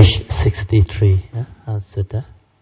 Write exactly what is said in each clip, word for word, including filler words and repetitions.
Page sixty-three. Yeah? Sutta.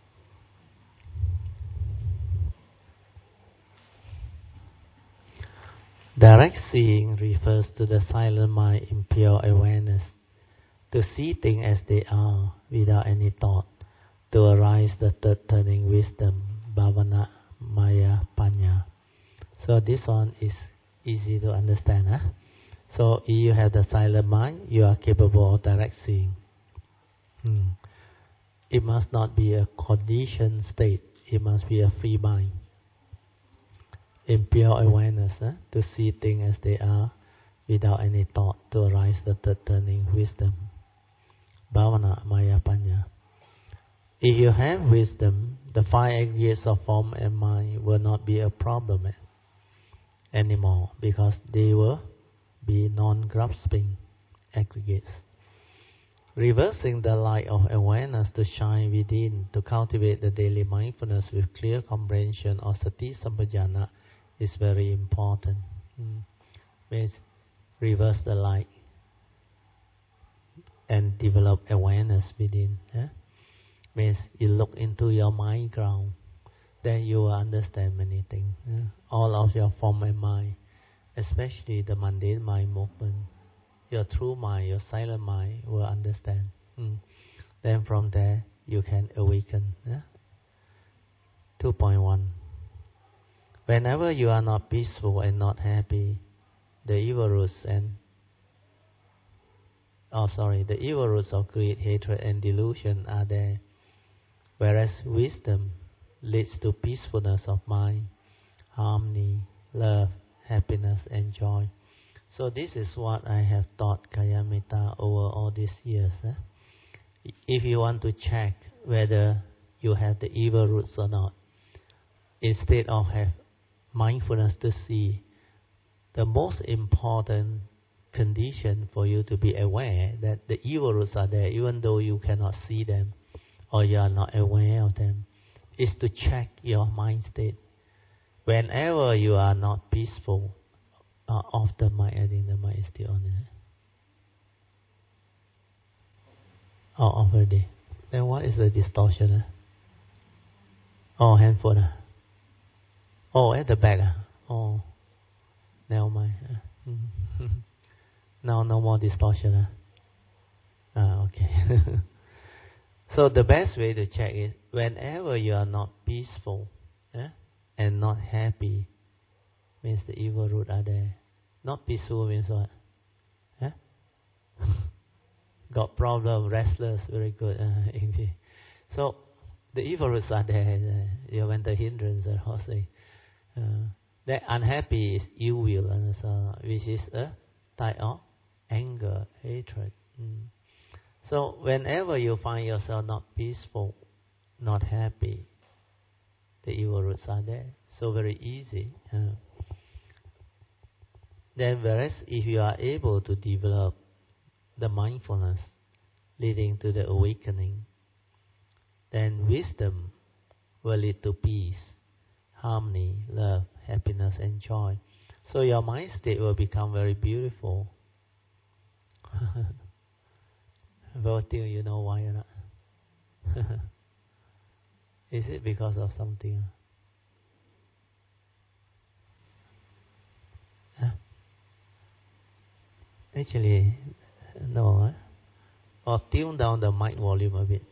Direct seeing refers to the silent mind in pure awareness, to see things as they are without any thought, to arise the third turning wisdom, bhavana, maya, panya. So this one is easy to understand. Huh? So if you have the silent mind, you are capable of direct seeing. Hmm. It must not be a conditioned state. It must be a free mind. In pure awareness, huh? To see things as they are without any thought, to arise the third turning wisdom. Bhavana, maya, panya. If you have wisdom, the five aggregates of form and mind will not be a problem anymore, because they will be non-grasping aggregates. Reversing the light of awareness to shine within, to cultivate the daily mindfulness with clear comprehension or sati sampajana is very important. Mm. Means reverse the light and develop awareness within. Eh? Means you look into your mind ground, then you will understand many things. Eh? All of your form and mind, especially the mundane mind movement, your true mind, your silent mind will understand. Mm. Then from there you can awaken. Eh? two point one. Whenever you are not peaceful and not happy, the evil roots and oh sorry, the evil roots of greed, hatred, and delusion are there. Whereas wisdom leads to peacefulness of mind, harmony, love, happiness, and joy. So this is what I have taught Kayamita over all these years. Eh? If you want to check whether you have the evil roots or not, instead of have mindfulness to see, the most important condition for you to be aware that the evil roots are there, even though you cannot see them or you are not aware of them, is to check your mind state. Whenever you are not peaceful, uh, off the mind, I think the mind is still on it. Oh, off already. Then what is the distortion? Eh? Oh, handphone. Eh? Oh, at the back. Oh, never mind. Now no more distortion. Ah, okay. So the best way to check is whenever you are not peaceful eh, and not happy, means the evil root are there. Not peaceful means what? Eh? Got problem, restless, very good. Uh, so the evil roots are there. You went the hindrance, I say. Uh, that unhappy is ill will, and so, which is a type of anger, hatred. Mm. So whenever you find yourself not peaceful, not happy, the evil roots are there. So very easy. Uh, then whereas if you are able to develop the mindfulness leading to the awakening, then wisdom will lead to peace, harmony, love, happiness, and joy. So your mind state will become very beautiful. But till you know why or not? Is it because of something? Huh? Actually, no. Huh? Or tune down the mic volume a bit.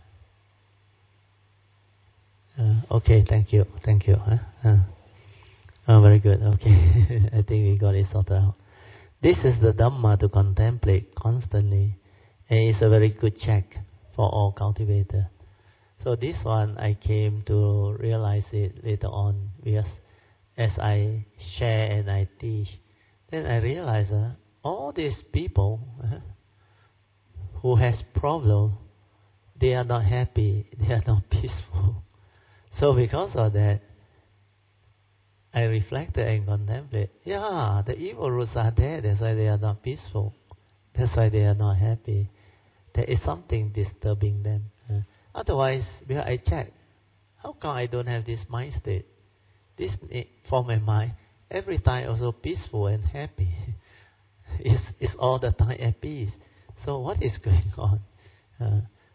Uh, uh, okay, thank you, thank you. Huh? Uh, oh, very good. Okay, I think we got it sorted out. This is the Dhamma to contemplate constantly, and it's a very good check for all cultivators. So this one I came to realize it later on, because as I share and I teach, then I realize uh, all these people uh, who has problem, they are not happy, they are not peaceful. So because of that, I reflected and contemplate. Yeah, the evil roots are there. That's why they are not peaceful. That's why they are not happy. There is something disturbing them. Uh, otherwise, because I check, how come I don't have this mind state? This form and mind, every time also peaceful and happy. it's, it's all the time at peace. So what is going on? Uh,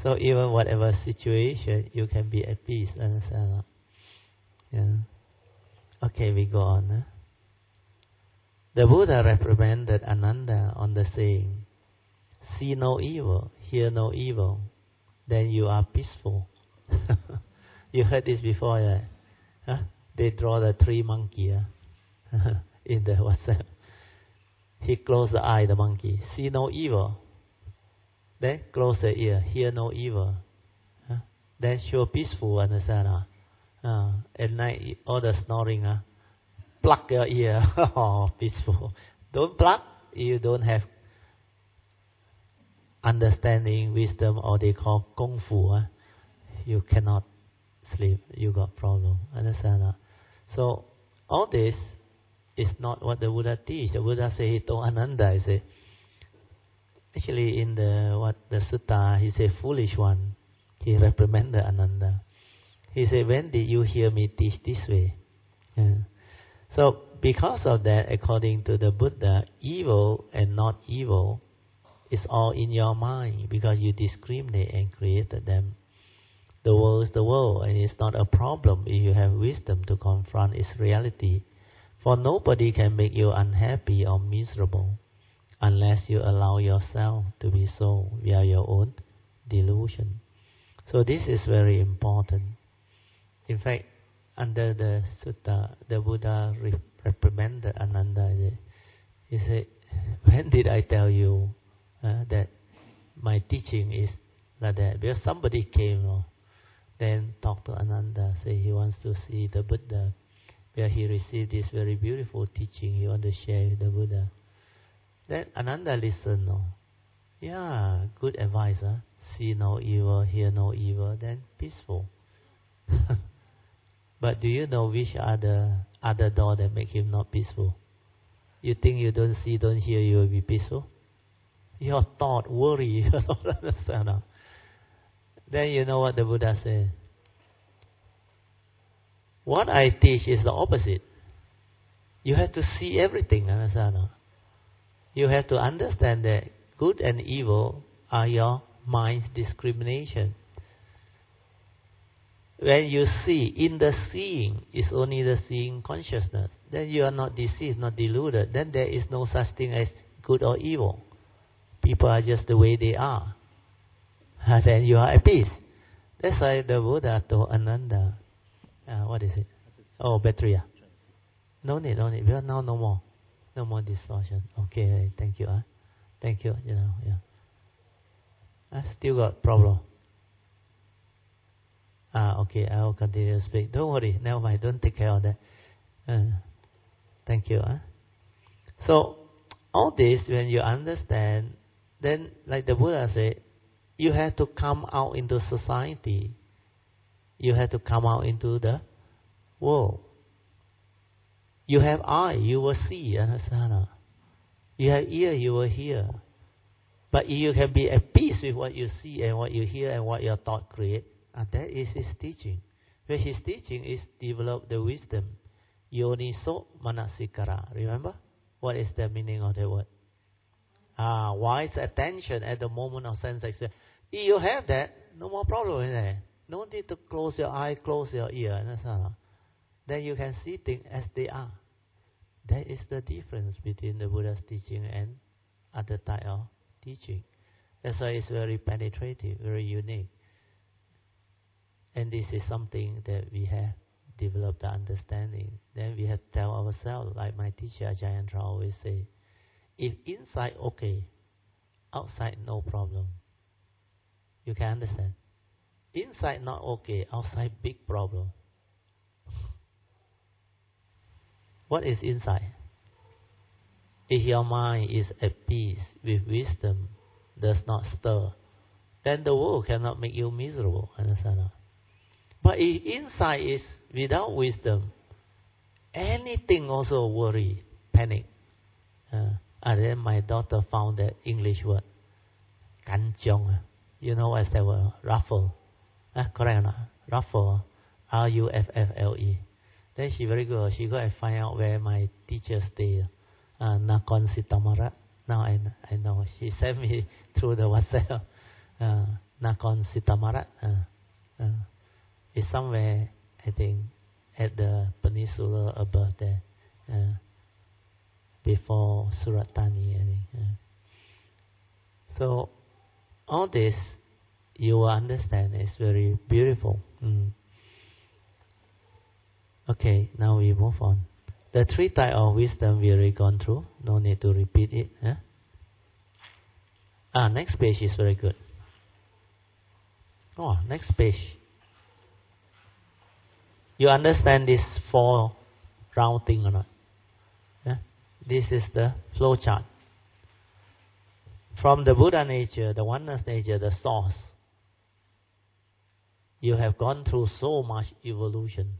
So even whatever situation, you can be at peace. Understand? Yeah. Okay, we go on. Huh? The Buddha reprimanded Ananda on the saying, see no evil, hear no evil, then you are peaceful. You heard this before, yeah? Huh? They draw the three monkey uh, in the WhatsApp. He closed the eye, the monkey. See no evil. Then close the ear. Hear no evil. Huh? Then show peaceful, understand? Uh? Uh, at night, all the snoring. Uh, plug your ear. Oh, peaceful. Don't plug. You don't have understanding, wisdom, or they call kung fu. Uh? You cannot sleep. You got problem. Understand? Uh? So, all this is not what the Buddha teach. The Buddha say, he told Ananda, he said, actually in the what the sutta, he said, foolish one. He reprimanded Ananda. He said, when did you hear me teach this way? Yeah. So, because of that, according to the Buddha, evil and not evil is all in your mind because you discriminate and created them. The world is the world, and it's not a problem if you have wisdom to confront its reality. For nobody can make you unhappy or miserable unless you allow yourself to be so via your own delusion. So this is very important. In fact, under the sutta, the Buddha re- reprimanded Ananda. He said, when did I tell you uh, that my teaching is like that? Because somebody came, oh, then talked to Ananda, say he wants to see the Buddha, where he received this very beautiful teaching he wants to share with the Buddha. Then Ananda listened. Oh, yeah, good advice. Huh? See no evil, hear no evil, then peaceful. But do you know which other other door that make him not peaceful? You think you don't see, don't hear, you will be peaceful? Your thought, worry, you don't understand. No? Then you know what the Buddha said. What I teach is the opposite. You have to see everything, understand? No? You have to understand that good and evil are your mind's discrimination. When you see, in the seeing is only the seeing consciousness. Then you are not deceived, not deluded. Then there is no such thing as good or evil. People are just the way they are. And then you are at peace. That's why the Buddha told Ananda, uh, what is it? Oh, battery. Uh. No need, no need. Because now no more. No more distortion. Okay, thank you. Uh. Thank you. You know, yeah. I still got problem. Ah, okay, I will continue to speak. Don't worry, never mind, don't take care of that. Uh, thank you. Huh? So, all this, when you understand, then, like the Buddha said, you have to come out into society. You have to come out into the world. You have eye, you will see, understand? You have ear, you will hear. But you can be at peace with what you see and what you hear and what your thought create. And that is his teaching. Where his teaching is develop the wisdom. Yoniso manasikara. Remember? What is the meaning of the word? Ah, wise attention at the moment of sense experience. If you have that, no more problem in there. No need to close your eye, close your ear. Then you can see things as they are. That is the difference between the Buddha's teaching and other type of teaching. That's why it's very penetrative, very unique. And this is something that we have developed the understanding. Then we have to tell ourselves, like my teacher Ajahn Chah always say, if inside okay, outside no problem. You can understand. Inside not okay, outside big problem. What is inside? If your mind is at peace with wisdom, does not stir, then the world cannot make you miserable. Understand? But if inside is without wisdom, anything also worry, panic. Uh, and then my daughter found that English word, kanchong. You know what's that word? Ruffle. Uh, correct or not? Ruffle. R U F F L E. Then she very good. She go and find out where my teacher stay. Uh, Nakhon Si Thammarat. Now I, I know. She sent me through the WhatsApp. uh, Nakhon Sitamarat. Uh, uh, it's somewhere, I think, at the peninsula above there, uh, before Surat Thani, I think. Uh. So all this, you will understand, is very beautiful. Mm. Okay, now we move on. The three types of wisdom we already gone through. No need to repeat it. Huh? Ah, next page is very good. Oh, next page. You understand this four round thing or not? Yeah? This is the flow chart. From the Buddha nature, the oneness nature, the source, you have gone through so much evolution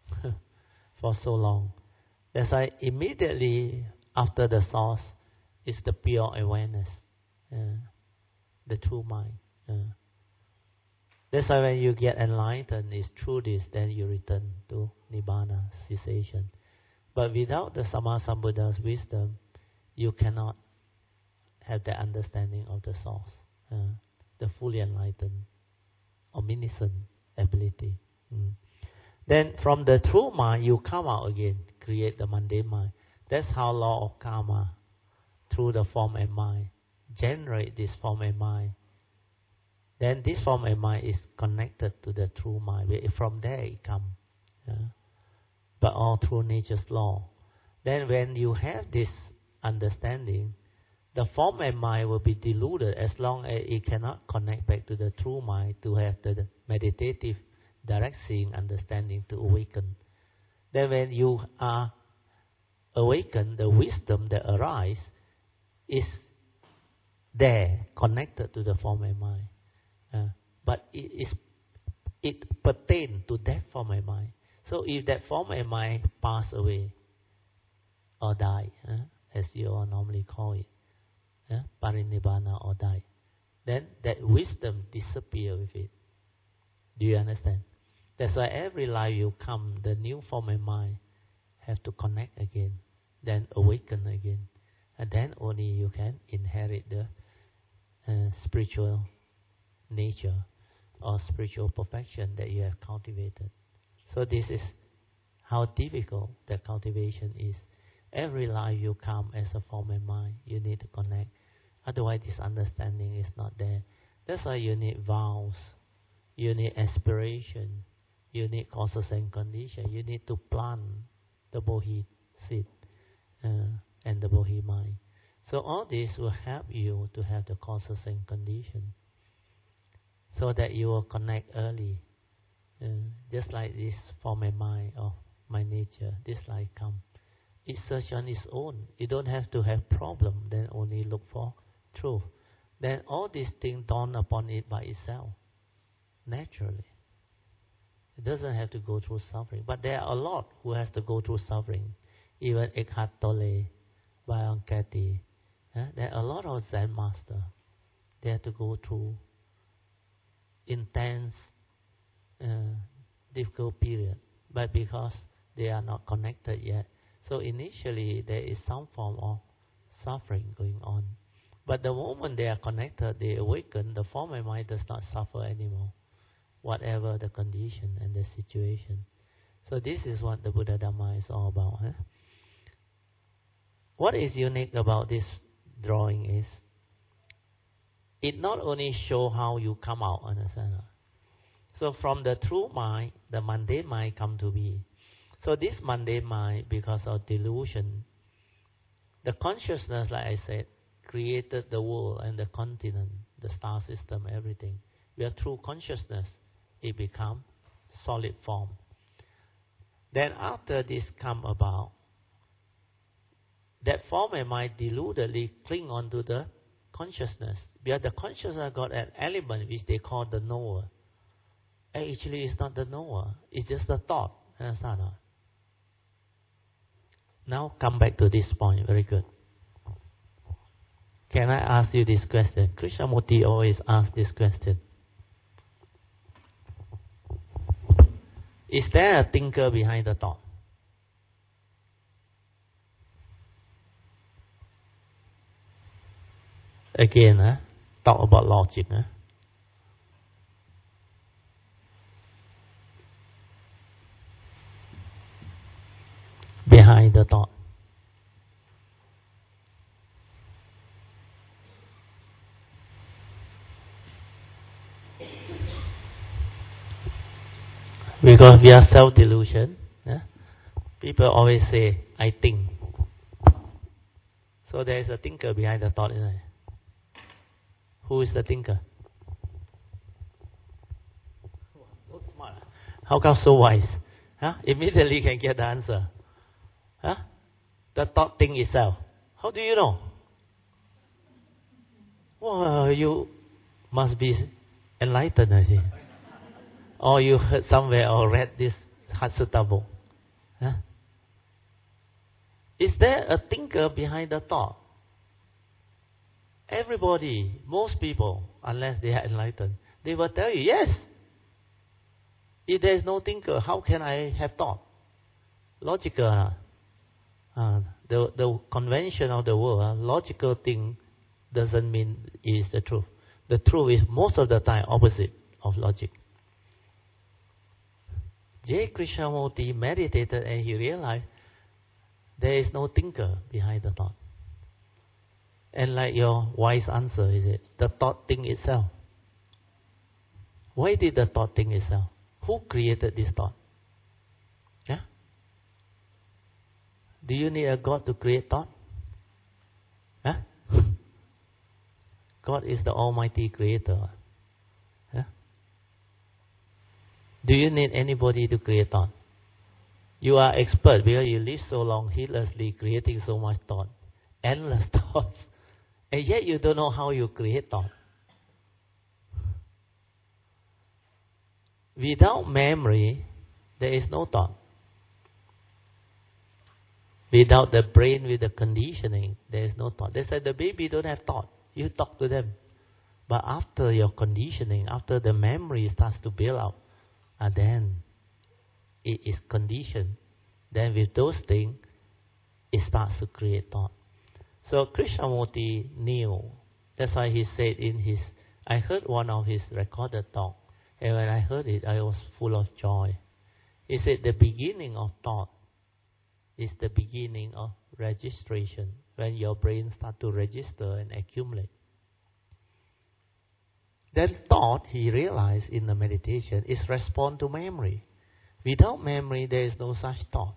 for so long. That's why immediately after the source is the pure awareness, uh, the true mind. Uh. That's why when you get enlightened, it's through this, then you return to Nibbana, cessation. But without the Sammasambuddha's wisdom, you cannot have the understanding of the source, uh, the fully enlightened, omniscient ability. Mm. Then from the true mind, you come out again, create the mundane mind. That's how law of karma, through the form and mind, generate this form and mind. Then this form and mind is connected to the true mind. From there it comes. Yeah? But all through nature's law. Then when you have this understanding, the form and mind will be deluded as long as it cannot connect back to the true mind to have the meditative, direct seeing understanding to awaken. Then when you are awakened, the wisdom that arises is there, connected to the form and mind. Uh, but it is it pertains to that form and mind. So if that form and mind pass away or die, uh, as you all normally call it, uh, parinibbana or die, then that wisdom disappears with it. Do you understand? That's why every life you come, the new form and mind have to connect again, then awaken again, and then only you can inherit the uh, spiritual nature or spiritual perfection that you have cultivated. So this is how difficult that cultivation is. Every life you come as a form and mind, you need to connect. Otherwise this understanding is not there. That's why you need vows, you need aspiration, you need causes and conditions. You need to plant the Bodhi seed uh, and the Bodhi mind. So all this will help you to have the causes and conditions, so that you will connect early. Uh, just like this form and mind of my nature, this life come. It search on its own. You don't have to have problem, then only look for truth. Then all these things dawn upon it by itself, naturally. It doesn't have to go through suffering. But there are a lot who has to go through suffering. Even Eckhart Tolle, Byron Katie. Uh, there are a lot of Zen masters. They have to go through intense, uh, difficult period, but because they are not connected yet. So initially there is some form of suffering going on. But the moment they are connected, they awaken, the form and mind does not suffer anymore, whatever the condition and the situation. So this is what the Buddha Dhamma is all about. Huh? What is unique about this drawing is, it not only shows how you come out, understand? So from the true mind, the mundane mind come to be. So this mundane mind, because of delusion, the consciousness, like I said, created the world and the continent, the star system, everything. Where through consciousness, it becomes solid form. Then after this come about, that form and mind deludedly cling on to the consciousness. Because the consciousness got an element which they call the knower. Actually, it's not the knower. It's just the thought. Understand? Now come back to this point. Very good. Can I ask you this question? Krishnamurti always asks this question. Is there a thinker behind the thought? Again, huh? Talk about logic. Huh? behind the thought? Because we are self-delusion, yeah? People always say, I think. So there is a thinker behind the thought, isn't it? Who is the thinker? So smart. How come so wise? Huh? Immediately can get the answer. Huh? The thought thing itself. How do you know? Well, you must be enlightened, I see. Or you heard somewhere or read this Hatsuta book. Huh? Is there a thinker behind the thought? Everybody, most people, unless they are enlightened, they will tell you, yes. If there is no thinker, how can I have thought? Logical. Uh, uh, the, the convention of the world, uh, logical thing doesn't mean is the truth. The truth is most of the time opposite of logic. J. Krishnamurti meditated and he realized there is no thinker behind the thought. And like your wise answer, is it? The thought thing itself. Why did the thought think itself? Who created this thought? Yeah? Do you need a God to create thought? Yeah? God is the Almighty Creator. Yeah? Do you need anybody to create thought? You are expert because you live so long heedlessly creating so much thought. Endless thoughts. And yet you don't know how you create thought. Without memory, there is no thought. Without the brain with the conditioning, there is no thought. They said the baby don't have thought. You talk to them. But after your conditioning, after the memory starts to build up, and then it is conditioned. Then with those things, it starts to create thought. So Krishnamurti knew. That's why he said in his, I heard one of his recorded talk. And when I heard it, I was full of joy. He said the beginning of thought is the beginning of registration. When your brain starts to register and accumulate. Then thought, he realized in the meditation, is respond to memory. Without memory, there is no such thought.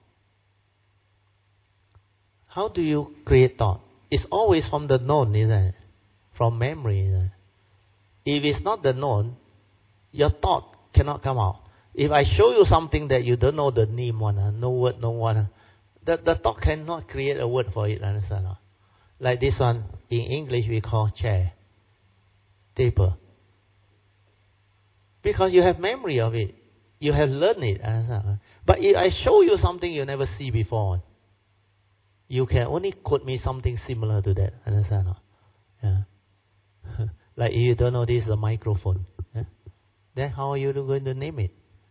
How do you create thought? It's always from the known, isn't it? From memory, isn't it? If it's not the known, your thought cannot come out. If I show you something that you don't know the name one, uh, no word, no one, uh, the, the thought cannot create a word for it, understand? Uh? Like this one, in English we call chair, table. Because you have memory of it. You have learned it. Understand? But if I show you something you never see before, you can only quote me something similar to that. Understand? Yeah. Like if you don't know this is a microphone. Yeah? Then how are you going to name it?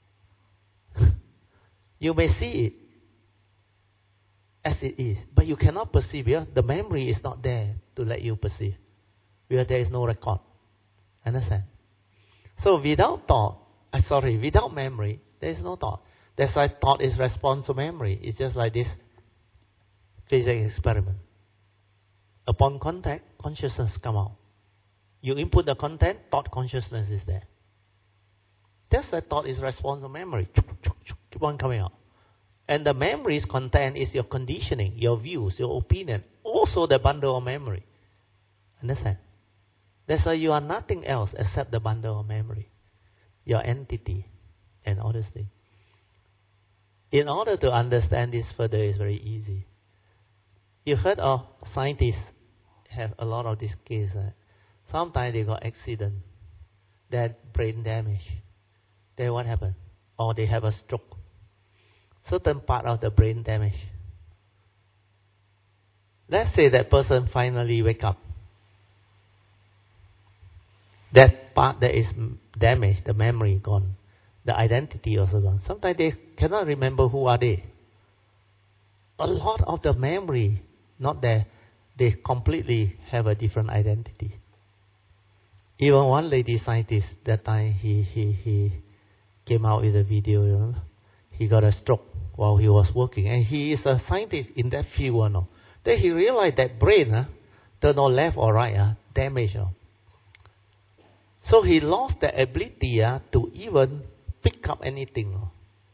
You may see it as it is, but you cannot perceive it. The memory is not there to let you perceive. Because there is no record. Understand? So without thought, uh, sorry, without memory, there is no thought. That's why thought is response to memory. It's just like this physics experiment. Upon contact, consciousness come out. You input the content, thought consciousness is there. That's why thought is response to memory. Keep on coming out. And the memory's content is your conditioning, your views, your opinion, also the bundle of memory. Understand? That's why you are nothing else except the bundle of memory, your entity, and all these things. In order to understand this further, it's very easy. You heard of scientists have a lot of these cases. Right? Sometimes they got accident, they had brain damage. Then what happened? Or they have a stroke. Certain part of the brain damage. Let's say that person finally wake up. That part that is damaged, the memory gone, the identity also gone. Sometimes they cannot remember who are they. A lot of the memory not there. They completely have a different identity. Even one lady scientist, that time he he he came out with a video. You know, he got a stroke. while he was working, and he is a scientist in that field. You know. Then he realized that brain, uh, turn on left or right, uh, damaged. You know. So he lost the ability uh, to even pick up anything. You know.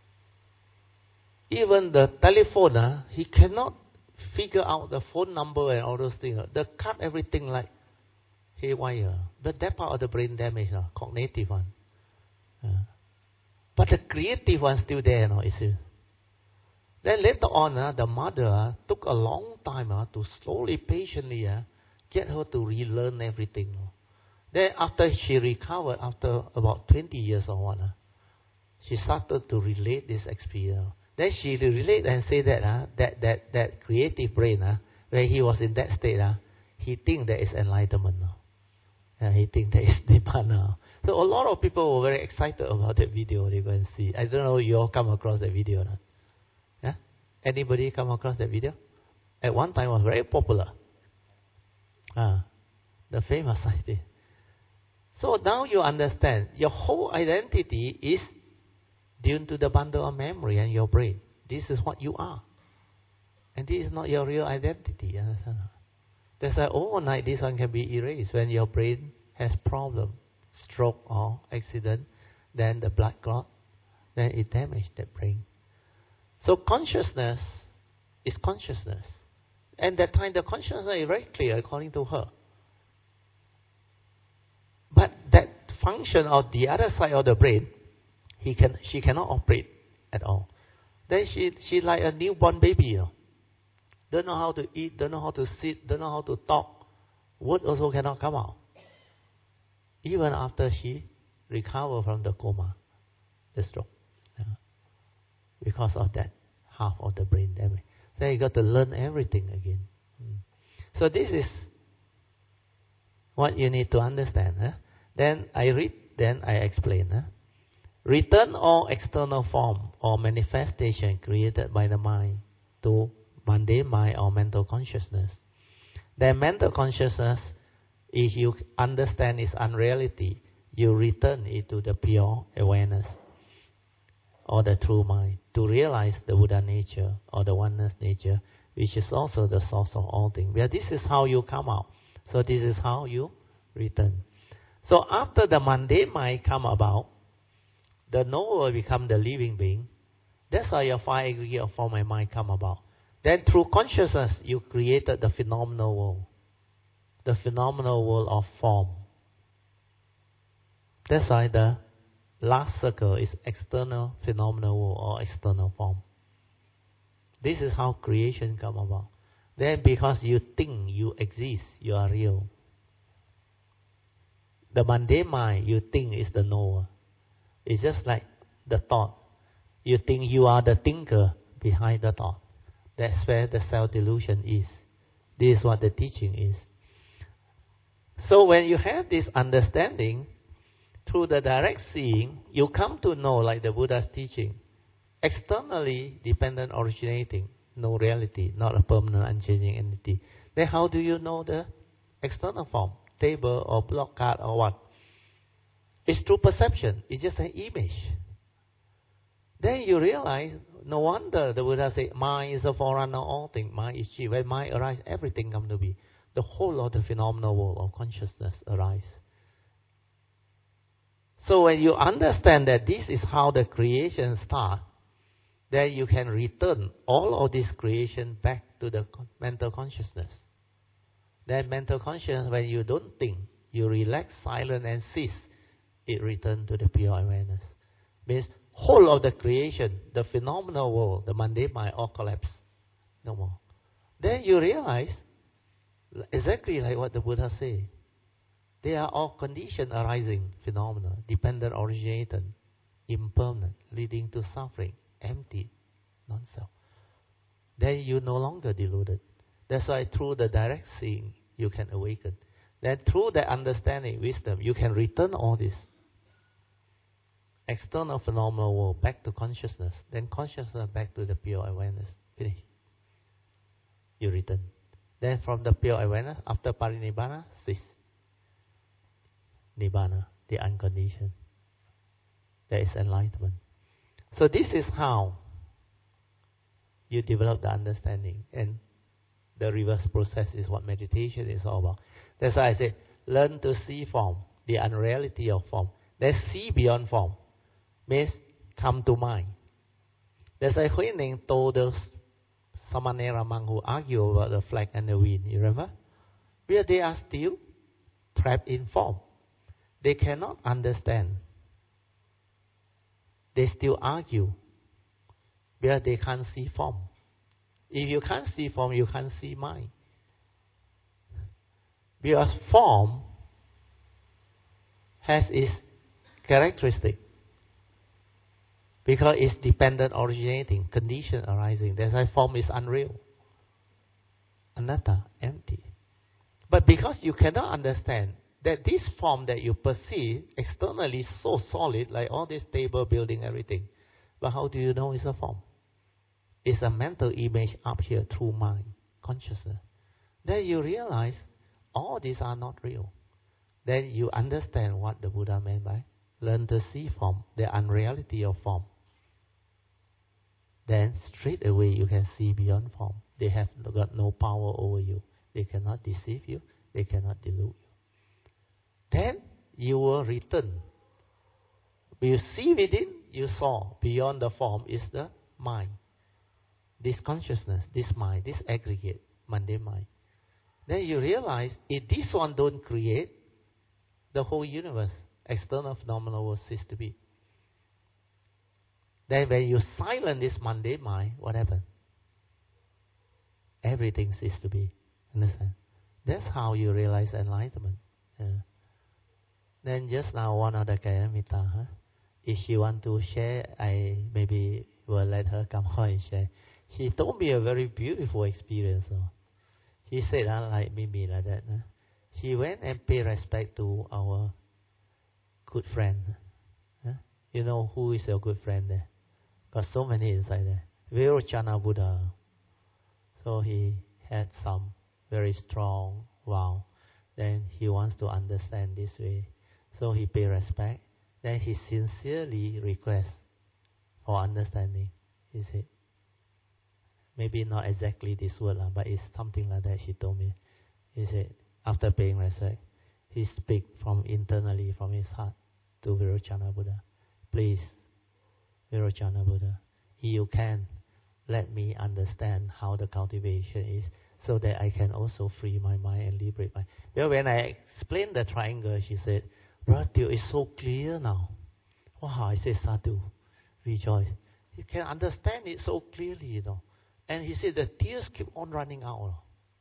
Even the telephone, uh, he cannot figure out the phone number and all those things. Uh. They cut everything like haywire. But that part of the brain damage, uh, cognitive one. Uh. But the creative one still there, you know, you see. Then later on, uh, the mother uh, took a long time uh, to slowly, patiently uh, get her to relearn everything. Uh. Then after she recovered, after about twenty years or what, uh, she started to relate this experience. Then she relate and say that uh, that, that that creative brain, uh, when he was in that state, uh, he think that is enlightenment. Uh. Uh, he think that is Nibbana. So a lot of people were very excited about that video. They go and see. I don't know you all come across that video or not. Yeah? Anybody come across that video? At one time it was very popular. Ah, the famous idea. So now you understand, your whole identity is due to the bundle of memory and your brain. This is what you are. And this is not your real identity. Understand? That's why overnight this one can be erased when your brain has problem, stroke or accident, then the blood clot, then it damages the brain. So consciousness is consciousness. And that time the consciousness is very clear according to her. But that function of the other side of the brain, he can, she cannot operate at all. Then she she like a newborn baby, you know. Don't know how to eat, don't know how to sit, don't know how to talk. Word also cannot come out. Even after she recovered from the coma, the stroke. Yeah. Because of that half of the brain damage. So you got to learn everything again. Mm. So this is what you need to understand. Huh? Then I read, then I explain. Huh? Return all external form or manifestation created by the mind to mundane mind or mental consciousness. Then mental consciousness, if you understand its unreality, you return it to the pure awareness or the true mind to realize the Buddha nature or the oneness nature, which is also the source of all things. Well, this is how you come out. So this is how you return. So after the mundane mind come about, the knower will become the living being. That's how your five aggregate of form and mind come about. Then through consciousness, you created the phenomenal world. The phenomenal world of form. That's why the last circle is external phenomenal world or external form. This is how creation come about. Then because you think you exist, you are real. The mundane mind you think is the knower. It's just like the thought. You think you are the thinker behind the thought. That's where the self-delusion is. This is what the teaching is. So when you have this understanding, through the direct seeing, you come to know, like the Buddha's teaching, externally dependent originating, no reality, not a permanent unchanging entity. Then how do you know the external form? Table or block card or what? It's through perception. It's just an image. Then you realize, no wonder the Buddha said, mind is the forerunner of all things. Mind is chief. When mind arises, everything comes to be. The whole of the phenomenal world of consciousness arises. So when you understand that this is how the creation starts, then you can return all of this creation back to the mental consciousness. Then mental consciousness, when you don't think, you relax, silent and cease, it returns to the pure awareness. Means whole of the creation, the phenomenal world, the mundane mind, all collapse. No more. Then you realize, exactly like what the Buddha said, they are all conditioned arising phenomena, dependent originated, impermanent, leading to suffering, empty, non-self. Then you no longer deluded. That's why through the direct seeing, you can awaken. Then through that understanding, wisdom, you can return all this external phenomenal world back to consciousness. Then consciousness back to the pure awareness. Finish. You return. Then from the pure awareness, after parinibbana, cease. Nibbana, the unconditioned. That is enlightenment. So this is how you develop the understanding. And the reverse process is what meditation is all about. That's why I say, learn to see form, the unreality of form. Then see beyond form means come to mind. That's why Hui Ning told those Samanera monks who argue about the flag and the wind, you remember? Where they are still trapped in form. They cannot understand. They still argue where they can't see form. If you can't see form, you can't see mind. Because form has its characteristic. Because it's dependent originating, condition arising. That's why form is unreal. Anatta, empty. But because you cannot understand that this form that you perceive externally is so solid, like all this table, building, everything. But how do you know it's a form? It's a mental image up here through mind, consciousness. Then you realize all these are not real. Then you understand what the Buddha meant by learn to see form, the unreality of form. Then straight away you can see beyond form. They have got no power over you. They cannot deceive you. They cannot delude you. Then you will return. You see within, you saw. Beyond the form is the mind. This consciousness, this mind, this aggregate, mundane mind. Then you realize, if this one don't create, the whole universe, external phenomena will cease to be. Then when you silence this mundane mind, what happens? Everything ceases to be. Understand? That's how you realize enlightenment. Yeah. Then just now, one of the Kalyamita, huh? If she want to share, I maybe will let her come on and share. She told me a very beautiful experience. So. She said, uh, like Mimi, like that. Uh, she went and paid respect to our good friend. Uh, you know who is your good friend there? Got so many inside there. Virochana Buddha. So he had some very strong vow. Then he wants to understand this way. So he pay respect. Then he sincerely requests for understanding. He said, maybe not exactly this word, but it's something like that she told me. He said, after paying respect, he speak from internally, from his heart, to Virochana Buddha. Please, Virochana Buddha, you can let me understand how the cultivation is, so that I can also free my mind and liberate my... Well, when I explained the triangle, she said, Brother, it's so clear now. Wow, I said, Sadhu, rejoice. You can understand it so clearly, you know. And he said, the tears keep on running out.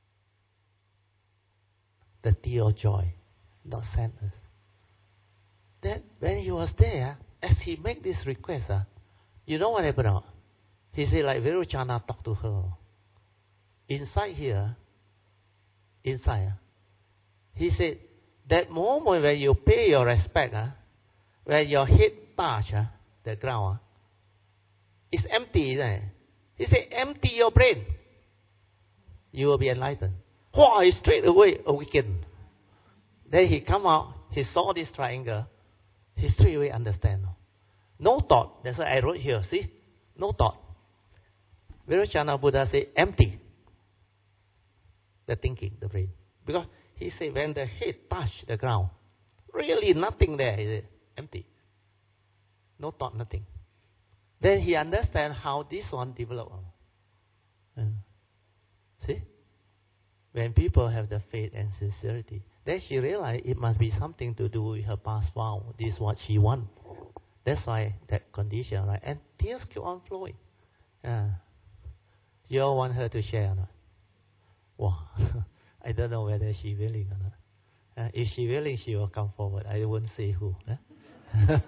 The tear of joy, not sadness. Then, when he was there, as he made this request, uh, you know what happened? He said, like Virochana talked to her. Inside here, inside, uh, he said, that moment when you pay your respect, uh, when your head touch uh, the ground, uh, it's empty, isn't it? He said, empty your brain. You will be enlightened. Wow, he straight away awakened. Then he come out, he saw this triangle, he straight away understand. No thought. That's why I wrote here, see? No thought. Virochana Buddha said, empty. The thinking, the brain. Because he said, when the head touch the ground, really nothing there, is it? Empty. No thought, nothing. Then he understand how this one developed. Uh, see? When people have the faith and sincerity, then she realized it must be something to do with her past vow. This is what she wants. That's why that condition, right? And tears keep on flowing. Uh, you all want her to share or not? Wow. I don't know whether she's willing or not. Uh, if she's willing, she will come forward. I won't say who. Eh?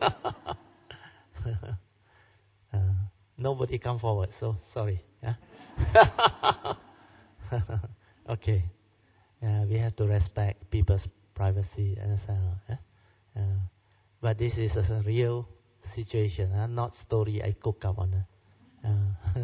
uh, nobody come forward, so sorry. Yeah? Okay. Uh, we have to respect people's privacy. Understand? Eh? Uh, but this is a real situation, uh, not story I cook up on. Uh,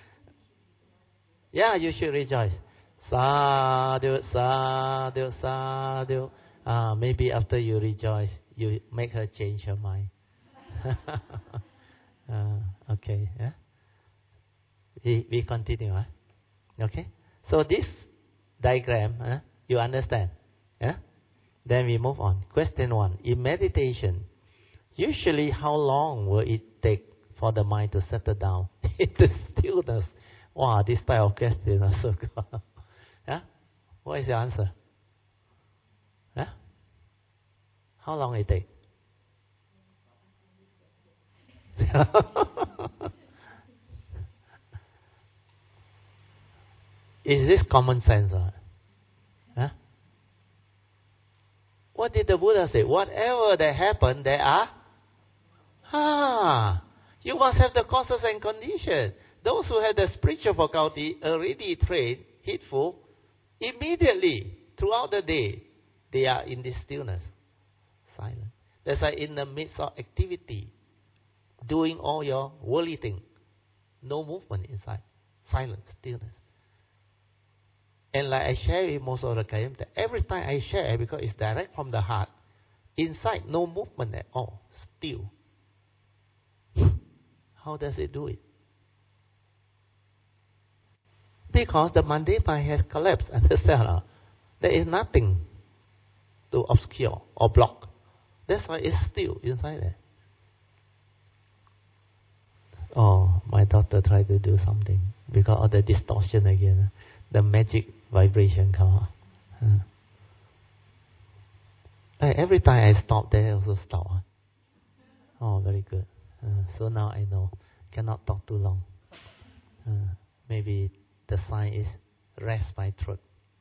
yeah, you should rejoice. Sadhu, sadhu, sadhu. Uh, maybe after you rejoice, you make her change her mind. uh, okay, yeah. We, we continue. Huh? Okay? So this diagram, huh, you understand? Yeah? Then we move on. Question one. In meditation, usually how long will it take for the mind to settle down into stillness? Wow, this type of question is so good. Yeah? What is your answer? Yeah? How long it take? Is this common sense? Or? Huh? What did the Buddha say? Whatever that happen, there are. Ah, you must have the causes and conditions. Those who have the spiritual faculty already trained, heedful, immediately throughout the day, they are in this stillness, silent. That's why in the midst of activity, doing all your worldly thing, no movement inside, silent, stillness. And like I share with most of the clients, every time I share, because it's direct from the heart, inside no movement at all, still. How does it do it? Because the mundane mind has collapsed, understand? There is nothing to obscure or block. That's why it's still inside there. Oh, my daughter tried to do something because of the distortion again. The magic vibration come out. Uh. Every time I stop, they also stop. Huh? Oh, very good. Uh, so now I know. Cannot talk too long. Uh, maybe the sign is rest my throat.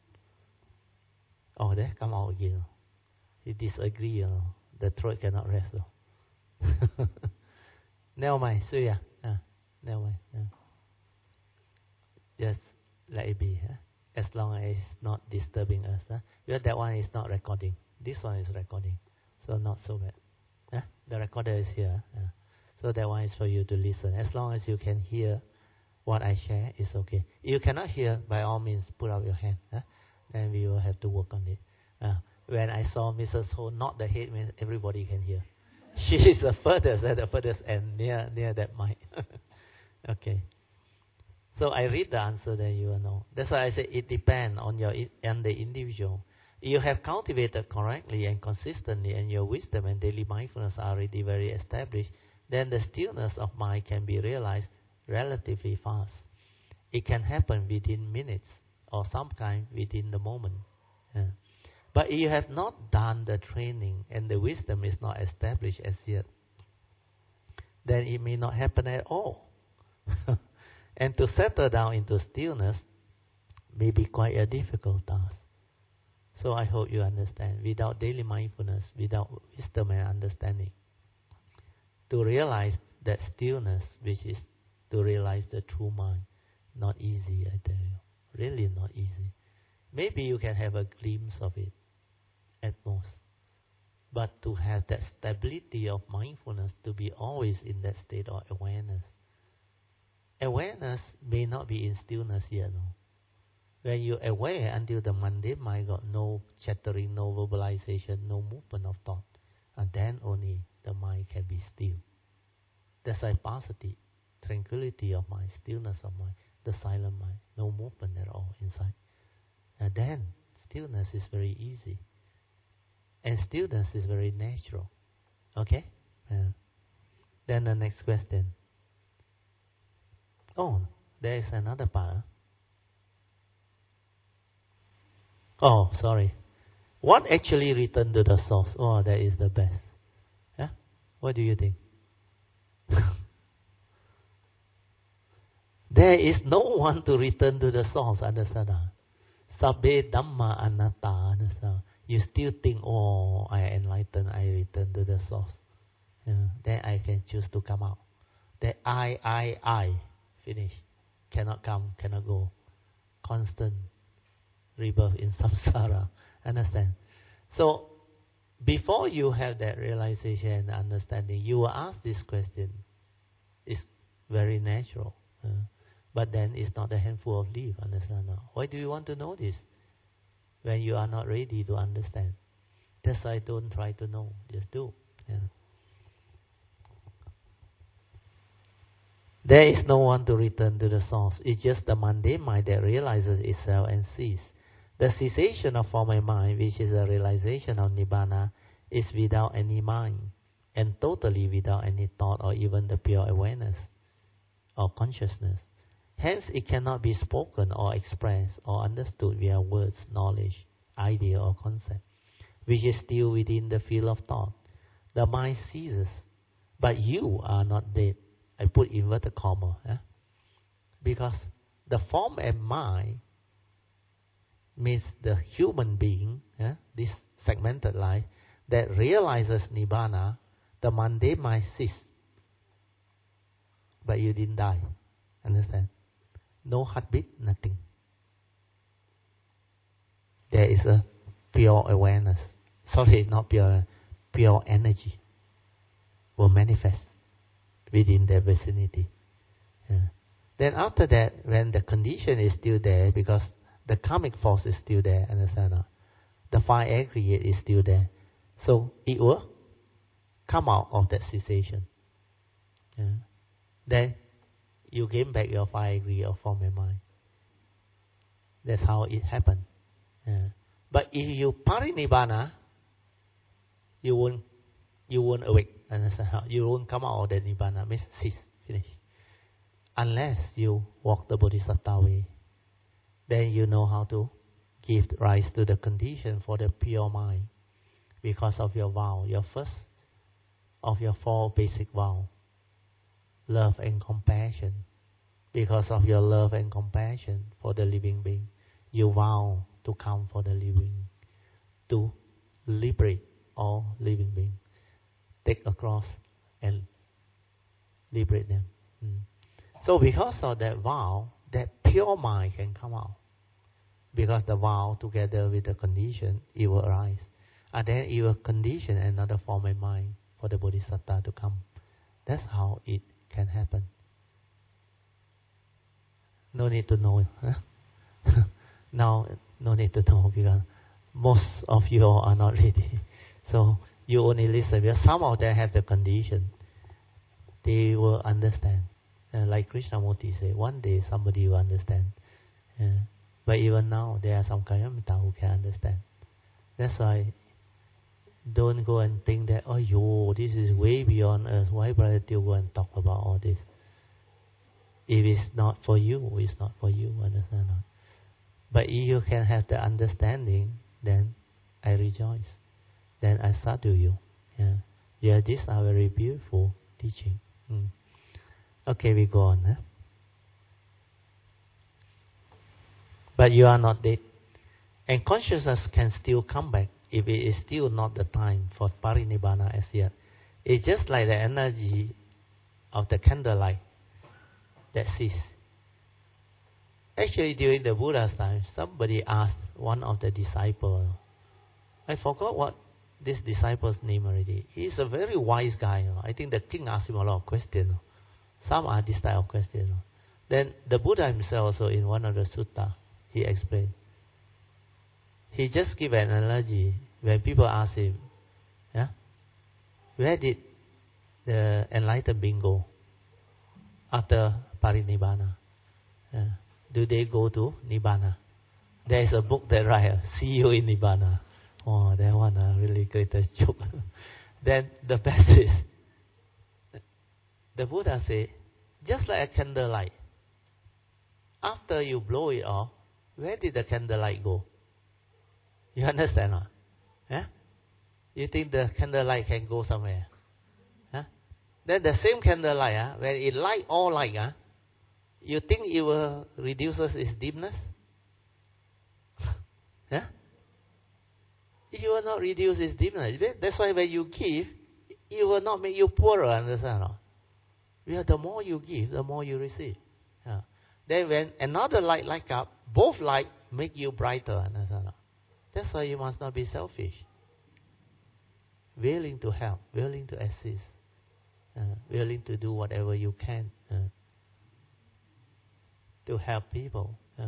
Oh, they come out again. You disagree, you know. The throat cannot rest though. Never mind, so yeah. Uh, never mind. Uh. Just let it be. Huh? As long as it's not disturbing us. Huh? Because that one is not recording. This one is recording. So not so bad. Huh? The recorder is here. Uh. So that one is for you to listen. As long as you can hear what I share, it's okay. If you cannot hear, by all means, put up your hand. Huh? Then we will have to work on it. Uh, when I saw Missus Ho nod the head, means everybody can hear. She is the furthest, at the furthest end, near near that mic. Okay. So I read the answer, then you will know. That's why I say it depends on your on the individual. You have cultivated correctly and consistently, and your wisdom and daily mindfulness are already very established, then the stillness of mind can be realized relatively fast. It can happen within minutes, or sometimes within the moment. Yeah. But if you have not done the training and the wisdom is not established as yet, then it may not happen at all. And to settle down into stillness may be quite a difficult task. So I hope you understand. Without daily mindfulness, without wisdom and understanding, to realize that stillness, which is to realize the true mind, not easy, I tell you. Really not easy. Maybe you can have a glimpse of it, at most. But to have that stability of mindfulness, to be always in that state of awareness. Awareness may not be in stillness yet. No? When you're aware until the mundane mind got no chattering, no verbalization, no movement of thought, and then only the mind can be still. That's why paucity, tranquility of mind, stillness of mind, the silent mind, no movement at all inside. And then stillness is very easy. And stillness is very natural. Okay? Yeah. Then the next question. Oh, there is another part. Oh, sorry. What actually returned to the source? Oh, that is the best. Yeah? What do you think? There is no one to return to the source, understand? Sabbe Dhamma Anatta, understand? You still think, oh, I enlightened, I return to the source. Yeah, then I can choose to come out. That I, I, I, finish. Cannot come, cannot go. Constant rebirth in samsara. Understand? So, before you have that realization and understanding, you will ask this question. It's very natural. Uh, but then it's not a handful of leaf, understand now? Why do you want to know this? When you are not ready to understand. That's why don't try to know, just do. Yeah. There is no one to return to the source. It's just the mundane mind that realizes itself and ceases. The cessation of form and mind, which is a realization of Nibbana, is without any mind and totally without any thought or even the pure awareness or consciousness. Hence, it cannot be spoken or expressed or understood via words, knowledge, idea or concept, which is still within the field of thought. The mind ceases, but you are not dead. I put inverted comma, eh? Because the form and mind means the human being, eh? This segmented life that realizes Nibbana, the mundane mind ceases. But you didn't die. Understand? No heartbeat, nothing. There is a pure awareness. Sorry, not pure, pure energy will manifest within their vicinity. Yeah. Then after that, when the condition is still there, because the karmic force is still there, understand? Or the five aggregate is still there. So it will come out of that cessation. Yeah. Then you gain back your five aggregate of form and mind. That's how it happened. Yeah. But if you parinibbana, you won't you won't awake. Understand how? You won't come out of the nibbana, means cease, finish. Unless you walk the bodhisattva way. Then you know how to give rise to the condition for the pure mind. Because of your vow, your first of your four basic vow. Love and compassion. Because of your love and compassion for the living being, you vow to come for the living, to liberate all living beings. Take across and liberate them. Mm. So because of that vow, that pure mind can come out. Because the vow together with the condition, it will arise. And then it will condition another form of mind for the bodhisattva to come. That's how it can happen. No need to know. Huh? Now, no need to know because most of you are not ready. So you only listen. Because some of them have the condition. They will understand. Uh, like Krishnamurti said, one day somebody will understand. Uh, but even now, there are some Kayamita who can understand. That's why don't go and think that, oh, yo, this is way beyond us. Why Brother Teoh go and talk about all this? If it's not for you, it's not for you. Understand? But if you can have the understanding, then I rejoice. Then I sadhu you. Yeah, yeah. These are very beautiful teaching. Mm. Okay, we go on. Huh? But you are not dead. And consciousness can still come back if it is still not the time for parinibbana as yet. It's just like the energy of the candlelight that ceases. Actually, during the Buddha's time, somebody asked one of the disciples, I forgot what this disciple's name already. He's a very wise guy. You know. I think the king asked him a lot of questions. Some are this type of questions. Then the Buddha himself also in one of the sutta, he explained. He just gave an analogy when people ask him, yeah, where did the enlightened being go after parinibbana? Yeah. Do they go to Nibbana? There is a book that writes, see you in Nibbana. Oh, that one a really greatest joke. Then the best is, the Buddha said, just like a candlelight, after you blow it off, where did the candlelight go? You understand? Huh? Yeah? You think the candlelight can go somewhere? Huh? Then the same candlelight, huh, when it light all light, huh, you think it will reduce its dimness? Yeah? It will not reduce its dimness. That's why when you give, it will not make you poorer, understand? Or? Yeah, the more you give, the more you receive. Yeah. Then when another light light up, both light make you brighter, understand? Or? That's why you must not be selfish. Willing to help, willing to assist, uh, willing to do whatever you can uh, to help people. Uh,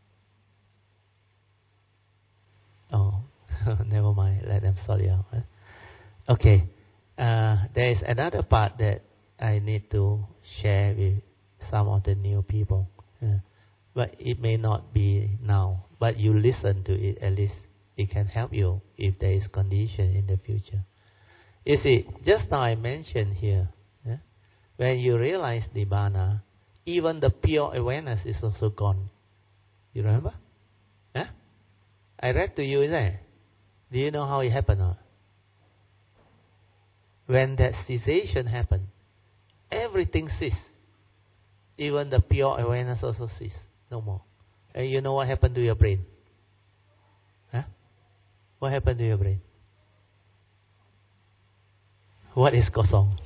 oh, never mind, let them sort it out. Huh? Okay, uh, there is another part that I need to share with some of the new people. Uh, but it may not be now. But you listen to it, at least it can help you if there is condition in the future. You see, just now I mentioned here, yeah, when you realize Nibbana, even the pure awareness is also gone. You remember? Yeah? I read to you, isn't it? Do you know how it happened? Or? When that cessation happened, everything ceased. Even the pure awareness also ceased. No more. And you know what happened to your brain? Huh? What happened to your brain? What is kosong?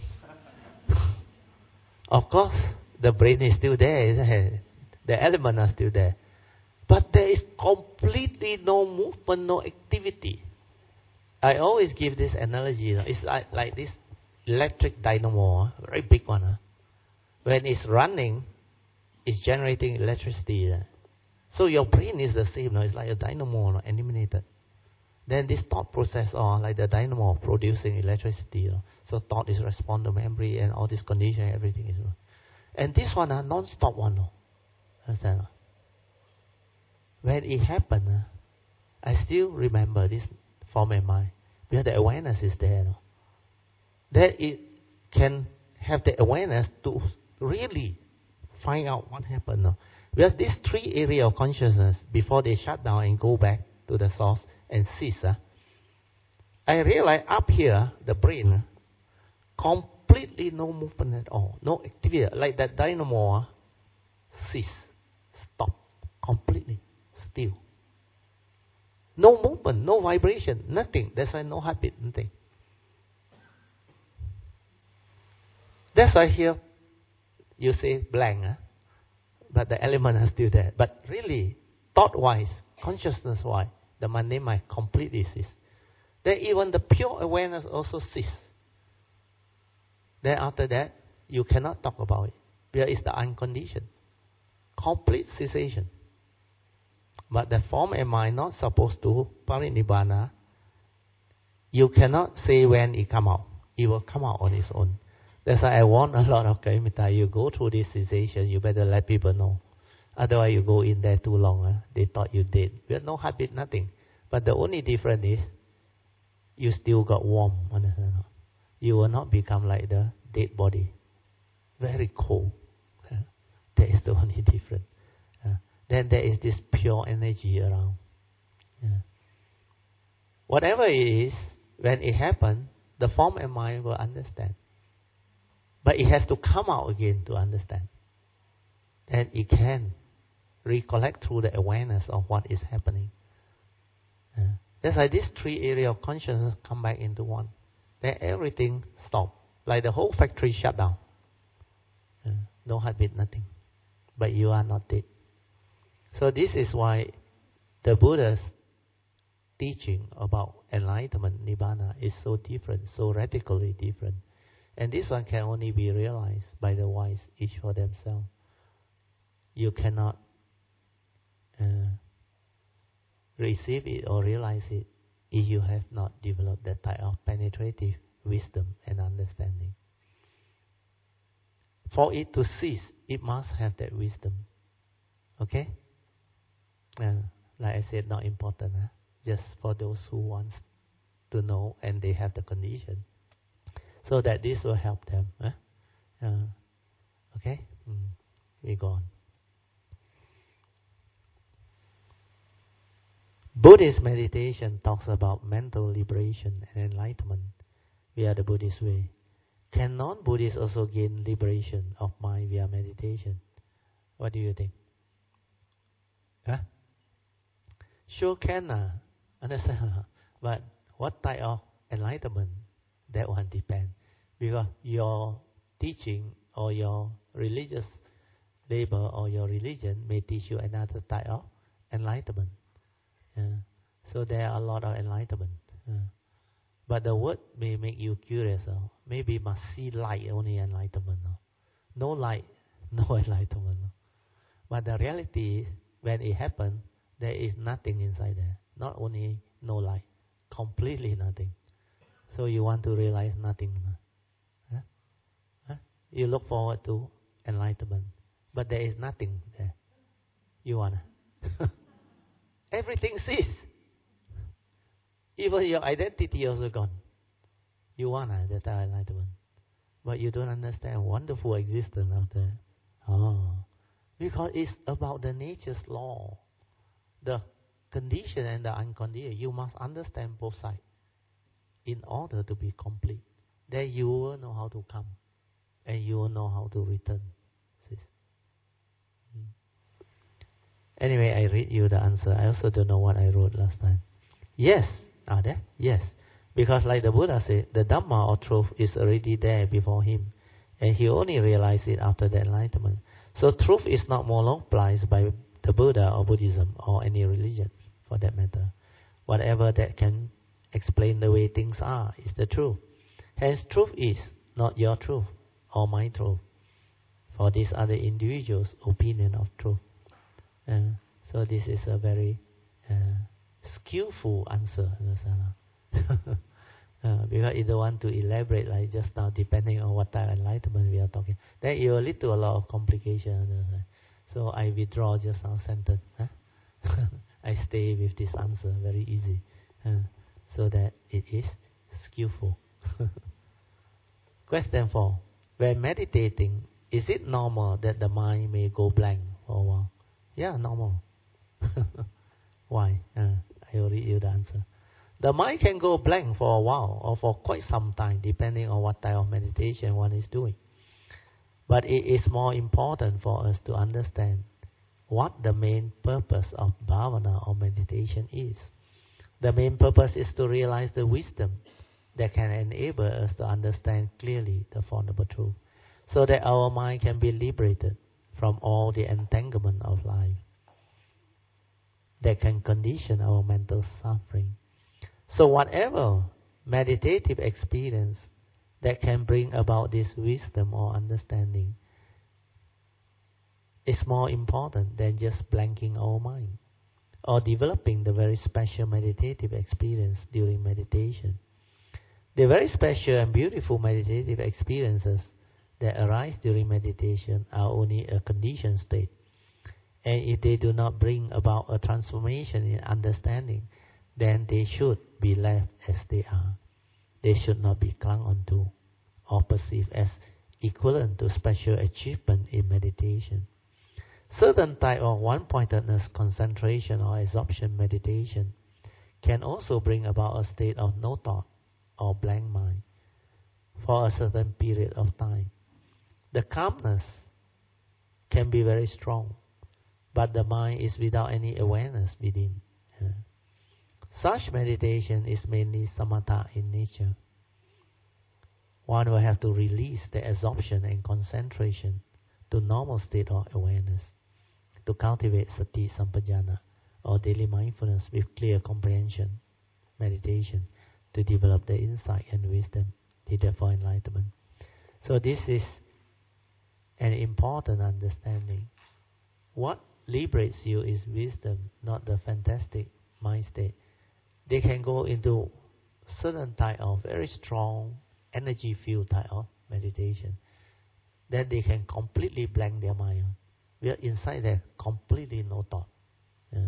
Of course, the brain is still there, isn't it? The elements are still there. But there is completely no movement, no activity. I always give this analogy. You know, it's like, like this electric dynamo, very big one. Huh? When it's running, it's generating electricity. Uh. So your brain is the same. No? It's like a dynamo, no? Animated. Then this thought process, or like the dynamo producing electricity. You know? So thought is respond to memory and all this condition, everything is. And this one, uh, non-stop one. No? Understand? When it happened, uh, I still remember this form in mind. Because the awareness is there. No? That it can have the awareness to really find out what happened. No? Because these three areas of consciousness, before they shut down and go back to the source and cease, uh, I realize up here, the brain, uh, completely no movement at all. No activity. Like that dynamo, uh, cease, stop, completely, still. No movement, no vibration, nothing. That's why no heartbeat, nothing. That's why here you say blank, huh? But the elements are still there. But really, thought-wise, consciousness-wise, the mundane mind completely cease. Then even the pure awareness also cease. Then after that, you cannot talk about it. Because it's the unconditioned. Complete cessation. But the form and mind not supposed to parinibbana. You cannot say when it come out. It will come out on its own. That's why I warn a lot of Kalimita, you go through this cessation, you better let people know. Otherwise you go in there too long. Huh? They thought you did. You have no habit, nothing. But the only difference is, you still got warm. Understand? You will not become like the dead body. Very cold. Huh? That is the only difference. Uh, then there is this pure energy around. Yeah. Whatever it is, when it happens, the form and mind will understand. But it has to come out again to understand. And it can recollect through the awareness of what is happening. Yeah. That's why these three areas of consciousness come back into one. Then everything stops. Like the whole factory shut down. Yeah. No heartbeat, nothing. But you are not dead. So this is why the Buddha's teaching about enlightenment, Nibbana, is so different, so radically different. And this one can only be realized by the wise, each for themselves. You cannot uh, receive it or realize it if you have not developed that type of penetrative wisdom and understanding. For it to cease, it must have that wisdom. Okay? Uh, like I said, not important. Huh? Just for those who want to know and they have the condition. So that this will help them. Huh? Uh, okay? Mm. We go on. Buddhist meditation talks about mental liberation and enlightenment via the Buddhist way. Can non-Buddhists also gain liberation of mind via meditation? What do you think? Huh? Sure can. Uh, understand? But what type of enlightenment? That one depends. Because your teaching or your religious labor or your religion may teach you another type of enlightenment. Uh, so there are a lot of enlightenment. Uh, but the word may make you curious. Uh, maybe must see light, only enlightenment. Uh. No light, no enlightenment. Uh. But the reality is, when it happens, there is nothing inside there. Not only no light, completely nothing. So you want to realize nothing. Huh? Huh? You look forward to enlightenment. but there is nothing there. You wanna? Everything cease. Even your identity also gone. You wanna that enlightenment, but you don't understand wonderful existence of the. Oh, because it's about the nature's law, the condition and the unconditioned. You must understand both sides in order to be complete. Then you will know how to come, and you will know how to return. Hmm. Anyway, I read you the answer. I also don't know what I wrote last time. Yes, are there? Yes, because like the Buddha said, the Dhamma or truth is already there before him, and he only realized it after the enlightenment. So truth is not monopolized by the Buddha or Buddhism or any religion, for that matter. Whatever that can explain the way things are is the truth. Hence, truth is not your truth or my truth, for these other individuals' opinion of truth. Uh, so this is a very uh, skillful answer, uh, because you don't want to elaborate like just now, depending on what type of enlightenment we are talking. Then it will lead to a lot of complications. So I withdraw just our sentence. Huh? I stay with this answer, very easy, uh, so that it is skillful. Question four. When meditating, is it normal that the mind may go blank for a while? Yeah, normal. Why? Uh, I will read you the answer. The mind can go blank for a while or for quite some time, depending on what type of meditation one is doing. But it is more important for us to understand what the main purpose of bhavana or meditation is. The main purpose is to realize the wisdom that can enable us to understand clearly the Four Noble Truths, so that our mind can be liberated from all the entanglement of life that can condition our mental suffering. So whatever meditative experience that can bring about this wisdom or understanding is more important than just blanking our mind or developing the very special meditative experience during meditation. The very special and beautiful meditative experiences that arise during meditation are only a conditioned state. And if they do not bring about a transformation in understanding, then they should be left as they are. They should not be clung onto or perceived as equivalent to special achievement in meditation. Certain type of one-pointedness concentration or absorption meditation can also bring about a state of no thought or blank mind for a certain period of time. The calmness can be very strong, but the mind is without any awareness within. Uh, such meditation is mainly samatha in nature. One will have to release the absorption and concentration to normal state of awareness to cultivate sati sampajana or daily mindfulness with clear comprehension, meditation, to develop the insight and wisdom needed for enlightenment. So this is an important understanding. What liberates you is wisdom, not the fantastic mind state. They can go into certain type of very strong energy field type of meditation. Then they can completely blank their mind. We are inside there, completely no thought. Yeah.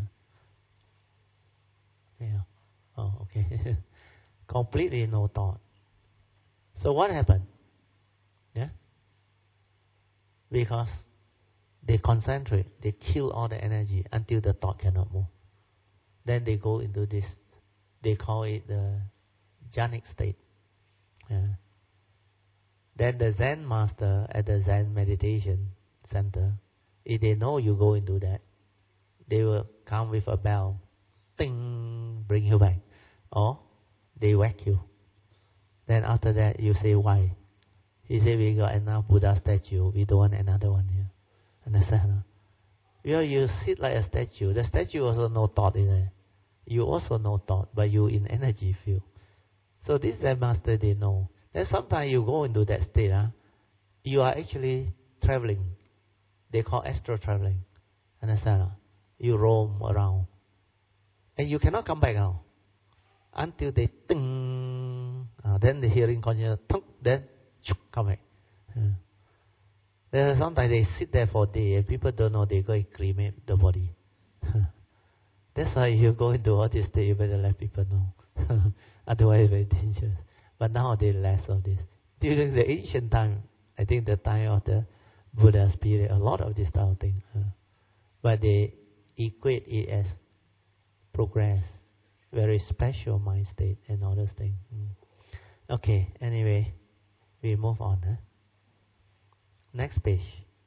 Yeah. Oh, okay. Completely no thought. So what happened? Yeah. Because they concentrate, they kill all the energy until the thought cannot move. Then they go into this, they call it the jhanic state. Yeah. Then the Zen master at the Zen meditation center, if they know you go into that, they will come with a bell, ding, bring you back. Or they whack you. Then after that, you say, why? He said, we got enough Buddha statue, we don't want another one here. Understand? Well, you sit like a statue. The statue also no thought in it. You also no thought, but you in energy field. So this Zen master, they know. Then sometimes you go into that state, huh? You are actually traveling. They call astral traveling. Understand? Huh? You roam around. And you cannot come back now. Until they ting. Uh, then the hearing consciousness, then come back. Uh. There's sometimes they sit there for a day and people don't know they go and cremate the body. That's why you go into all this state, you better let people know. Otherwise, very dangerous. But nowadays, less of this. During the ancient time, I think the time of the Buddha's period, a lot of this type of thing. Uh, but they equate it as progress, very special mind state and all those things. Mm. Okay, anyway, we move on. Huh? Next page.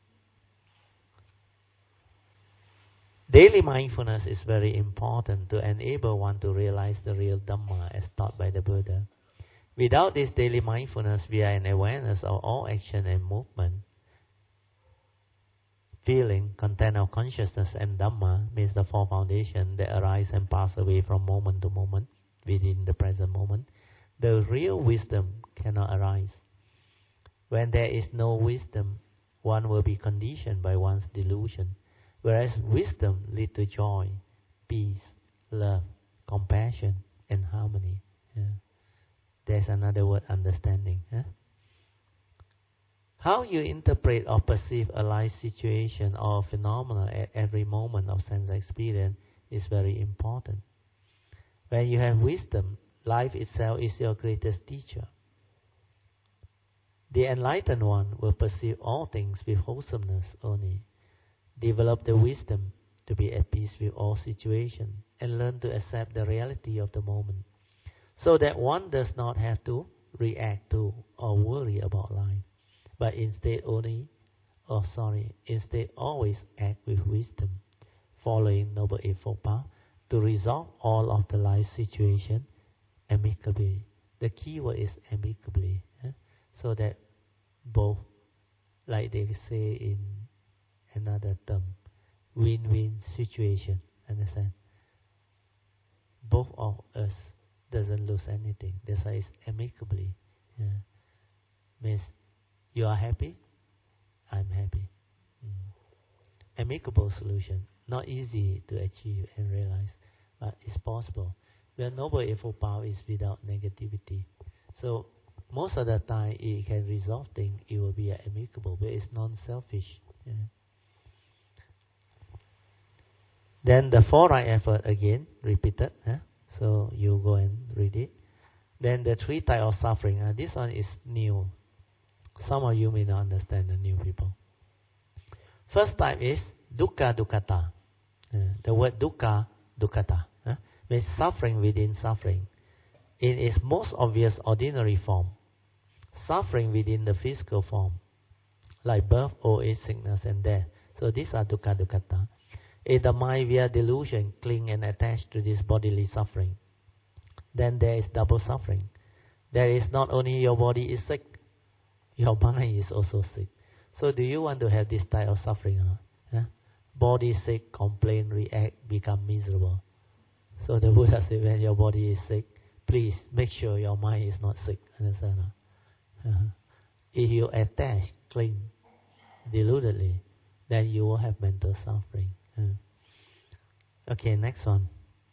Daily mindfulness is very important to enable one to realize the real Dhamma as taught by the Buddha. Without this daily mindfulness, we are in awareness of all action and movement. Feeling, content of consciousness, and Dhamma means the four foundations that arise and pass away from moment to moment within the present moment. The real wisdom cannot arise. When there is no wisdom, one will be conditioned by one's delusion. Whereas wisdom leads to joy, peace, love, compassion, and harmony. Yeah. There's another word, understanding. Huh? How you interpret or perceive a life situation or phenomena at every moment of sense experience is very important. When you have wisdom, life itself is your greatest teacher. The enlightened one will perceive all things with wholesomeness only. Develop the wisdom to be at peace with all situations and learn to accept the reality of the moment, so that one does not have to react to or worry about life, but instead only, or oh sorry, instead always act with wisdom, following Noble Eightfold Path to resolve all of the life situation amicably. The key word is amicably, eh? So that both, like they say in another term, win-win situation, understand? Both of us doesn't lose anything. That's why it's amicably. Yeah. Means you are happy, I'm happy. Mm. Amicable solution. Not easy to achieve and realize, but it's possible. Where Noble Eightfold Path is without negativity. So most of the time it can resolve things, it will be amicable, but it's non-selfish. Yeah. Then the four right effort again, repeated. Huh? So you go and read it. Then the three types of suffering. Uh, this one is new. Some of you may not understand, the new people. First type is dukkha dukkata. Uh, the word dukkha dukkata uh, means suffering within suffering. In its most obvious ordinary form. Suffering within the physical form. Like birth, old age, sickness and death. So these are dukkha dukkata. If the mind via delusion cling and attach to this bodily suffering, then there is double suffering. There is not only your body is sick, your mind is also sick. So do you want to have this type of suffering? Huh? Yeah? Body sick, complain, react, become miserable. So the Buddha said, when your body is sick, please make sure your mind is not sick. Understand? Huh? Uh-huh. If you attach, cling, deludedly, then you will have mental suffering. Uh. Okay, next one.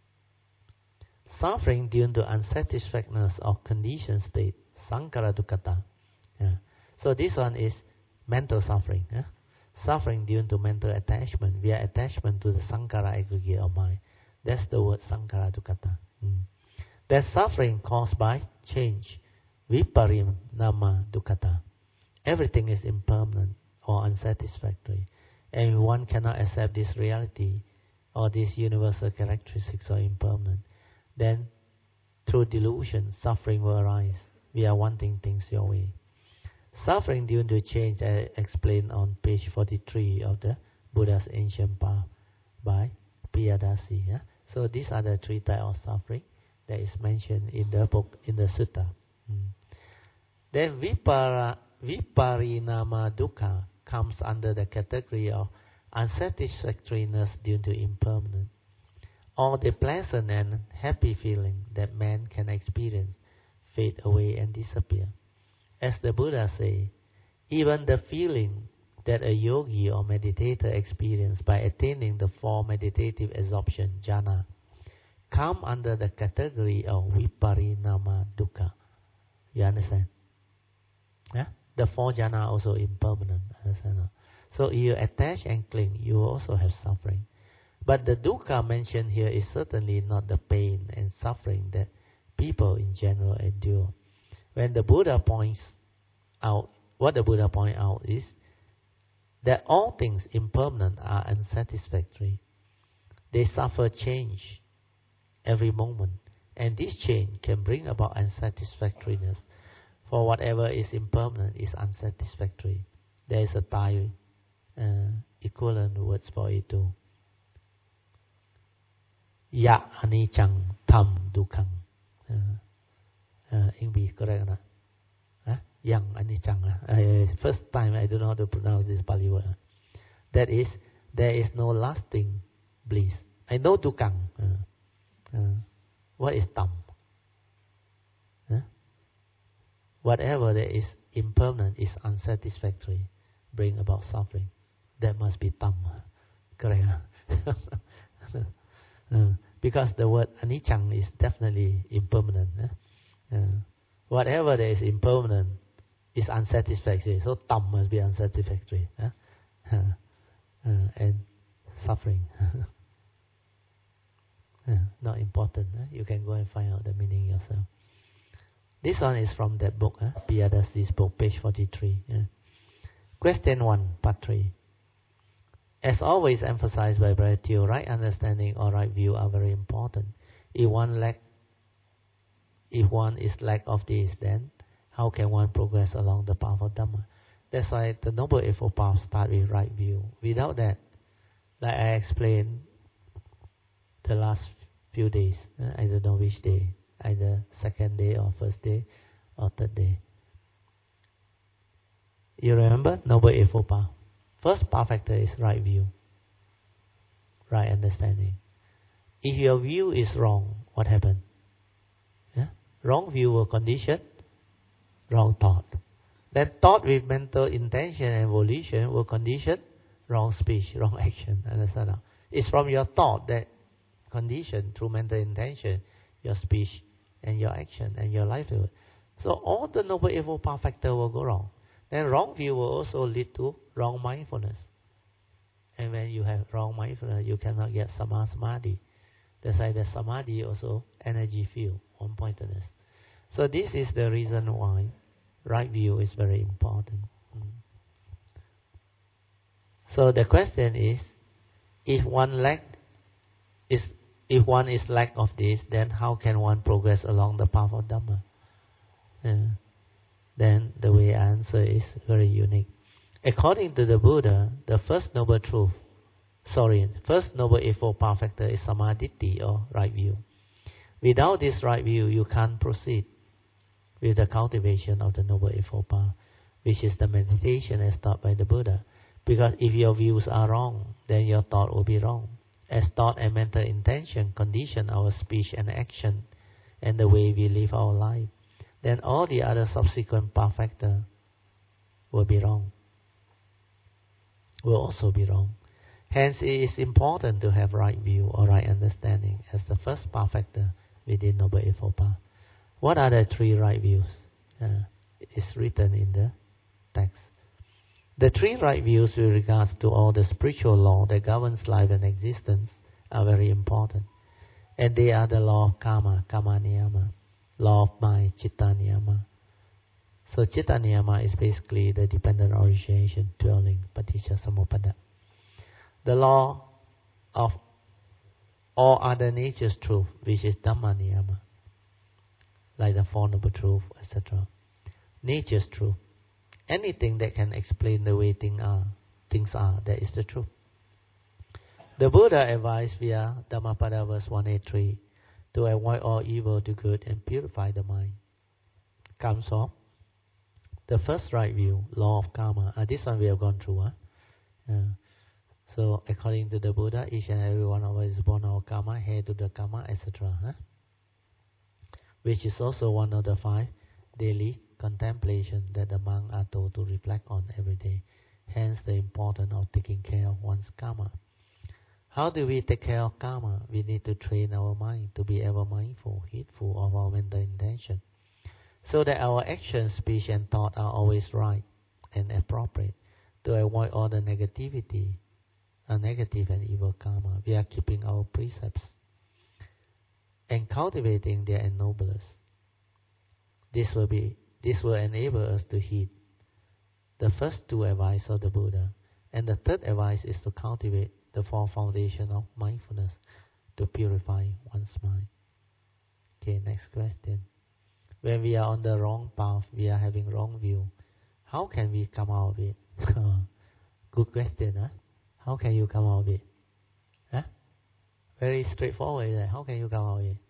Suffering due to unsatisfactoriness of conditioned state, sankhara dukkata. Yeah. So this one is mental suffering. Yeah? Suffering due to mental attachment, via attachment to the sankhara aggregate of mind. That's the word sankhara dukkata. Mm. There's suffering caused by change, viparinama dukkata. Everything is impermanent or unsatisfactory. And one cannot accept this reality or these universal characteristics are impermanent. Then, through delusion, suffering will arise. We are wanting things your way. Suffering due to change, I explained on page forty-three of the Buddha's Ancient Path by Piyadasi. Yeah? So these are the three types of suffering that is mentioned in the book, in the sutta. Mm. Then vipara, viparinama dukkha comes under the category of unsatisfactoriness due to impermanence. All the pleasant and happy feeling that man can experience fade away and disappear. As the Buddha says, even the feeling that a yogi or meditator experiences by attaining the four meditative absorption, jhana, come under the category of viparinama dukkha. You understand? Yeah? The four jhana are also impermanent. Understand? So if you attach and cling, you will also have suffering. But the dukkha mentioned here is certainly not the pain and suffering that people in general endure. When the Buddha points out, what the Buddha points out is that all things impermanent are unsatisfactory. They suffer change every moment. And this change can bring about unsatisfactoriness. For whatever is impermanent is unsatisfactory. There is a Thai uh, equivalent words for it too. Ya anichang tam dukkang. Uh, uh, English correct or huh? Yang anichang. Uh, first time I don't know how to pronounce this Pali word. That is, there is no lasting bliss. I know dukkang. Uh, uh, what is tam? Huh? Whatever that is impermanent is unsatisfactory, bring about suffering. That must be tam. Correct? uh, because the word anichang is definitely impermanent. Eh? Uh, whatever that is impermanent is unsatisfactory. So tam must be unsatisfactory. Eh? Uh, uh, and suffering. uh, not important. Eh? You can go and find out the meaning yourself. This one is from that book, eh? Piyadasi's book, page forty-three. Eh? Question one, part three. As always emphasized by Brother Teo, right understanding or right view are very important. If one lack, if one is lack of this, then how can one progress along the path of Dhamma? That's why the Noble Eightfold Path start with right view. Without that, like I explained the last few days, eh? I don't know which day, either second day or first day or third day. You remember Noble Eightfold Path? First path factor is right view, right understanding. If your view is wrong, what happened? Yeah? Wrong view will condition wrong thought. That thought with mental intention and volition will condition wrong speech, wrong action. Understand? It's from your thought that condition through mental intention, your speech and your action and your livelihood. So all the Noble Eightfold Path factor will go wrong. Then wrong view will also lead to wrong mindfulness. And when you have wrong mindfulness, you cannot get sama samadhi. That's why the samadhi also energy field, one-pointedness. So this is the reason why right view is very important. Mm. So the question is, if one lack is if one is lack of this, then how can one progress along the path of Dhamma? Yeah. Then the way I answer is very unique. According to the Buddha, the first noble truth, sorry, first noble eightfold path factor is samadhi or right view. Without this right view, you can't proceed with the cultivation of the noble eightfold path, which is the meditation as taught by the Buddha. Because if your views are wrong, then your thought will be wrong. As thought and mental intention condition our speech and action and the way we live our life, then all the other subsequent path factor will be wrong, will also be wrong. Hence, it is important to have right view or right understanding as the first path factor within Noble Eightfold Path. What are the three right views? Uh, it's written in the text. The three right views with regards to all the spiritual law that governs life and existence are very important. And they are the law of karma, karma niyama, law of mind, citta niyama. So citta niyama is basically the dependent origination, dwelling, paticca samuppada. The law of all other nature's truth, which is dhamma niyama, like the Four Noble Truths, et cetera. Nature's truth. Anything that can explain the way things are, things are, that is the truth. The Buddha advised via Dhammapada verse one eighty-three to avoid all evil, do good, and purify the mind. Comes from the first right view, law of karma. Uh, this one we have gone through. Huh? Uh, so according to the Buddha, each and every one of us is born of karma, heir to the karma, et cetera. Huh? Which is also one of the five daily contemplation that the monks are told to reflect on every day. Hence the importance of taking care of one's karma. How do we take care of karma? We need to train our mind to be ever mindful, heedful of our mental intention. so that our actions, speech, and thought are always right and appropriate to avoid all the negativity, a negative and evil karma. We are keeping our precepts and cultivating their ennoblers. This will be this will enable us to heed the first two advice of the Buddha, and the third advice is to cultivate the four foundation of mindfulness to purify one's mind. Okay, next question. When we are on the wrong path, we are having wrong view. How can we come out of it? Good question, huh? How can you come out of it? Huh? Very straightforward, isn't it? How can you come out of it?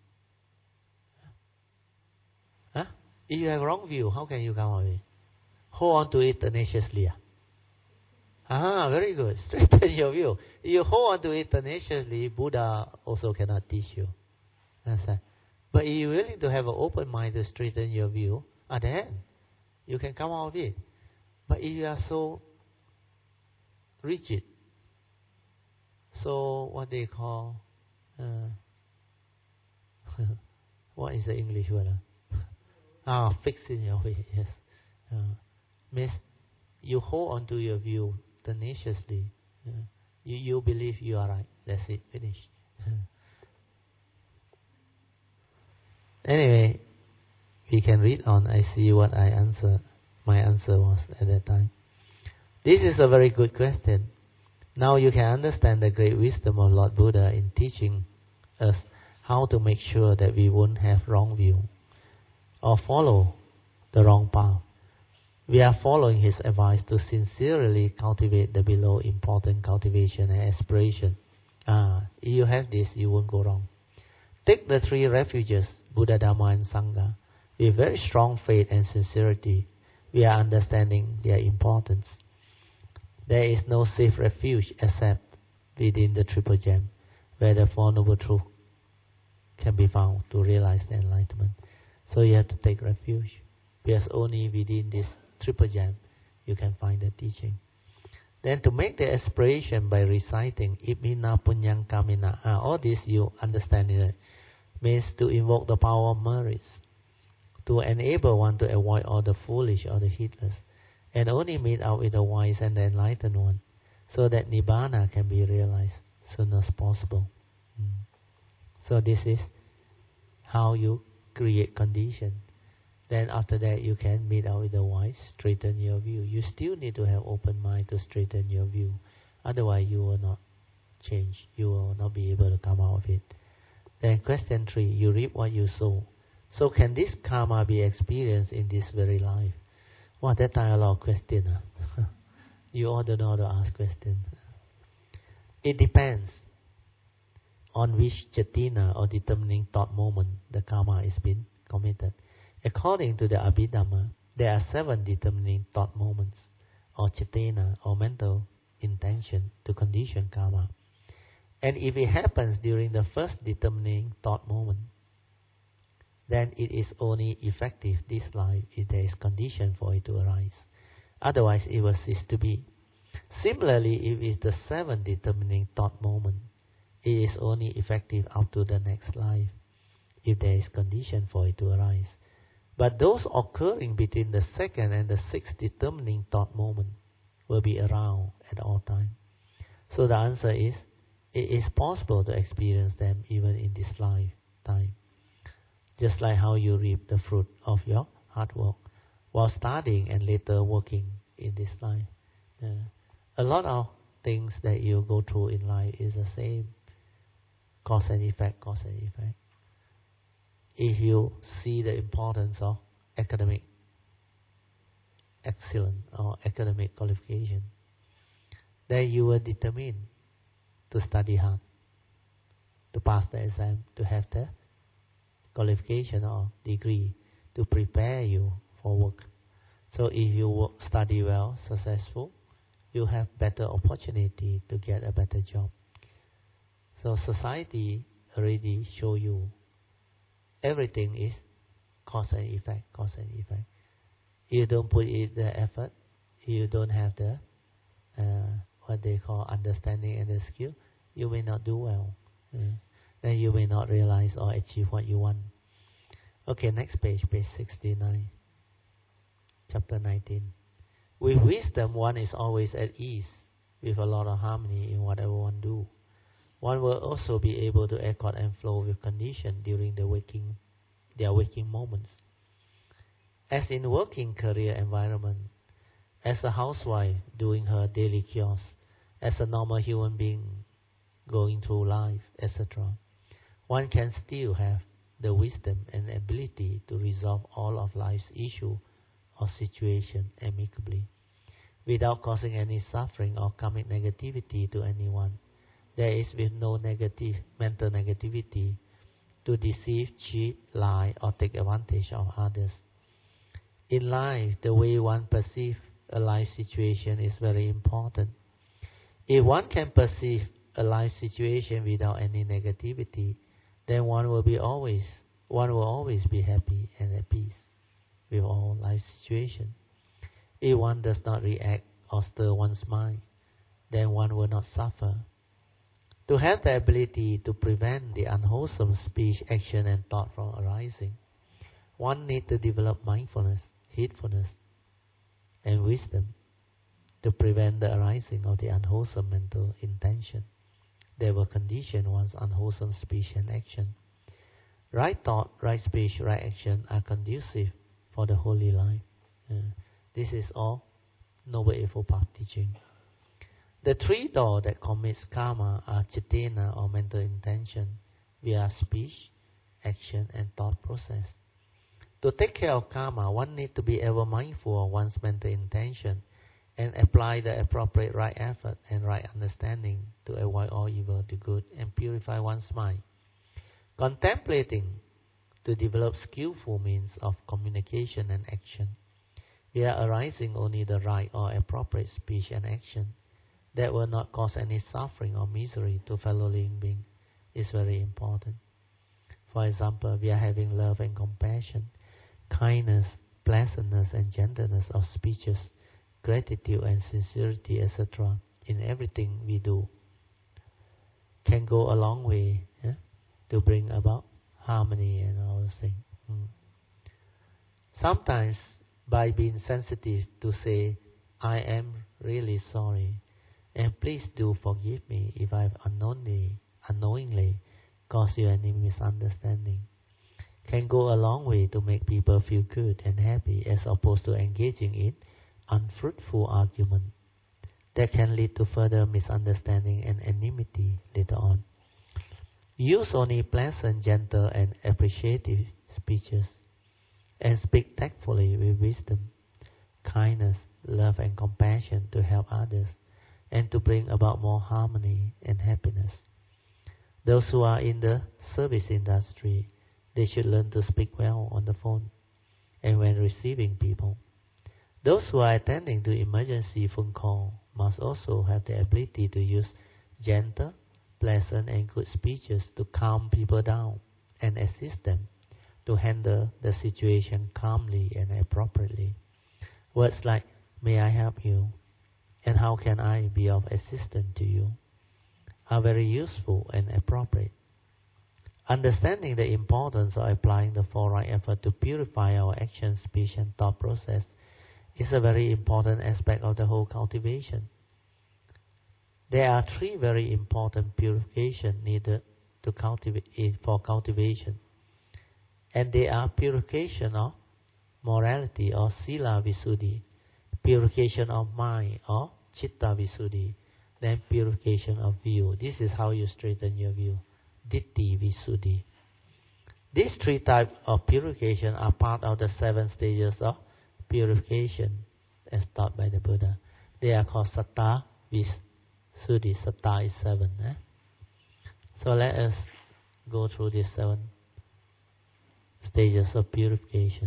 Huh? If you have wrong view, how can you come out of it? Hold on to it tenaciously. Ah, very good. Straighten your view. If you hold on to it tenaciously, Buddha also cannot teach you. Understand? But if you're willing to have an open mind to straighten your view, ah, then you can come out of it. But if you are so rigid, so what they call, uh, what is the English word? Ah, fixed in your way, yes. Uh, means you hold on to your view tenaciously. Uh, you, you believe you are right. That's it, finish. Anyway, we can read on. I see what I answer. My answer was at that time. This is a very good question. Now you can understand the great wisdom of Lord Buddha in teaching us how to make sure that we won't have wrong view or follow the wrong path. We are following his advice to sincerely cultivate the below important cultivation and aspiration. Ah, if you have this, you won't go wrong. Take the three refuges, Buddha, Dhamma, and Sangha, with very strong faith and sincerity. We are understanding their importance. There is no safe refuge except within the Triple Gem, where the Four Noble Truths can be found to realize the enlightenment. So you have to take refuge, because only within this Triple Gem you can find the teaching. Then to make the aspiration by reciting Imina Punyang Kamina, ah, all this you understand it, means to invoke the power of merits, to enable one to avoid all the foolish or the heedless, and only meet out with the wise and the enlightened one, so that Nibbana can be realized as soon as possible. Mm. So this is how you create condition. Then after that you can meet out with the wise, straighten your view. You still need to have open mind to straighten your view. Otherwise you will not change. You will not be able to come out of it. Then question three, you reap what you sow. So can this karma be experienced in this very life? Well, that time a lot of questions. Huh? You all don't know how to ask questions. It depends on which chatina or determining thought moment the karma is being committed. According to the Abhidhamma, there are seven determining thought moments, or chatina, or mental intention to condition karma. And if it happens during the first determining thought moment, then it is only effective this life if there is condition for it to arise. Otherwise, it will cease to be. Similarly, if it is the seventh determining thought moment, it is only effective up to the next life if there is condition for it to arise. But those occurring between the second and the sixth determining thought moment will be around at all times. So the answer is, it is possible to experience them even in this lifetime. Just like how you reap the fruit of your hard work while studying and later working in this life. Uh, a lot of things that you go through in life is the same. Cause and effect, cause and effect. If you see the importance of academic excellence or academic qualification, then you will determine to study hard, to pass the exam, to have the qualification or degree to prepare you for work. So if you work, study well, successful, you have better opportunity to get a better job. So society already show you everything is cause and effect, cause and effect. You don't put in the effort, you don't have the uh, what they call understanding and the skill, you may not do well. Uh, then you may not realize or achieve what you want. Okay, next page, page sixty-nine, chapter nineteen. With wisdom, one is always at ease, with a lot of harmony in whatever one do. One will also be able to accord and flow with condition during the waking, their waking moments. As in working career environment, as a housewife doing her daily chores, as a normal human being going through life, et cetera, one can still have the wisdom and ability to resolve all of life's issue or situation amicably, without causing any suffering or karmic negativity to anyone. There is with no negative mental negativity to deceive, cheat, lie, or take advantage of others. In life, the way one perceives a life situation is very important. If one can perceive a life situation without any negativity, then one will be always one will always be happy and at peace with all life situations. If one does not react or stir one's mind, then one will not suffer. To have the ability to prevent the unwholesome speech, action, and thought from arising, one needs to develop mindfulness, heedfulness, and wisdom to prevent the arising of the unwholesome mental intention that will condition one's unwholesome speech and action. Right thought, right speech, right action are conducive for the holy life. Uh, this is all Noble Eightfold Path teaching. The three doors that commits karma are cetana or mental intention via speech, action, and thought process. To take care of karma, one needs to be ever mindful of one's mental intention and apply the appropriate right effort and right understanding to avoid all evil to good and purify one's mind. Contemplating to develop skillful means of communication and action, via arising only the right or appropriate speech and action that will not cause any suffering or misery to fellow living beings is very important. For example, we are having love and compassion, kindness, pleasantness and gentleness of speeches, gratitude and sincerity, et cetera in everything we do can go a long way eh, to bring about harmony and all those things. Mm. Sometimes by being sensitive to say, I am really sorry, and please do forgive me if I have unknowingly, unknowingly caused you any misunderstanding, can go a long way to make people feel good and happy as opposed to engaging in unfruitful argument that can lead to further misunderstanding and enmity later on. Use only pleasant, gentle and appreciative speeches and speak tactfully with wisdom, kindness, love and compassion to help others and to bring about more harmony and happiness. Those who are in the service industry, they should learn to speak well on the phone and when receiving people. Those who are attending to emergency phone call must also have the ability to use gentle, pleasant and good speeches to calm people down and assist them to handle the situation calmly and appropriately. Words like, may I help you? And how can I be of assistance to you? Are very useful and appropriate. Understanding the importance of applying the four right effort to purify our action, speech and thought process is a very important aspect of the whole cultivation. There are three very important purification needed to cultivate for cultivation, and they are purification of morality or sila visuddhi, purification of mind or chitta visuddhi, then purification of view. This is how you straighten your view, ditti visuddhi. These three types of purification are part of the seven stages of purification as taught by the Buddha. They are called satta visuddhi. Satta is seven. Eh? So let us go through these seven stages of purification.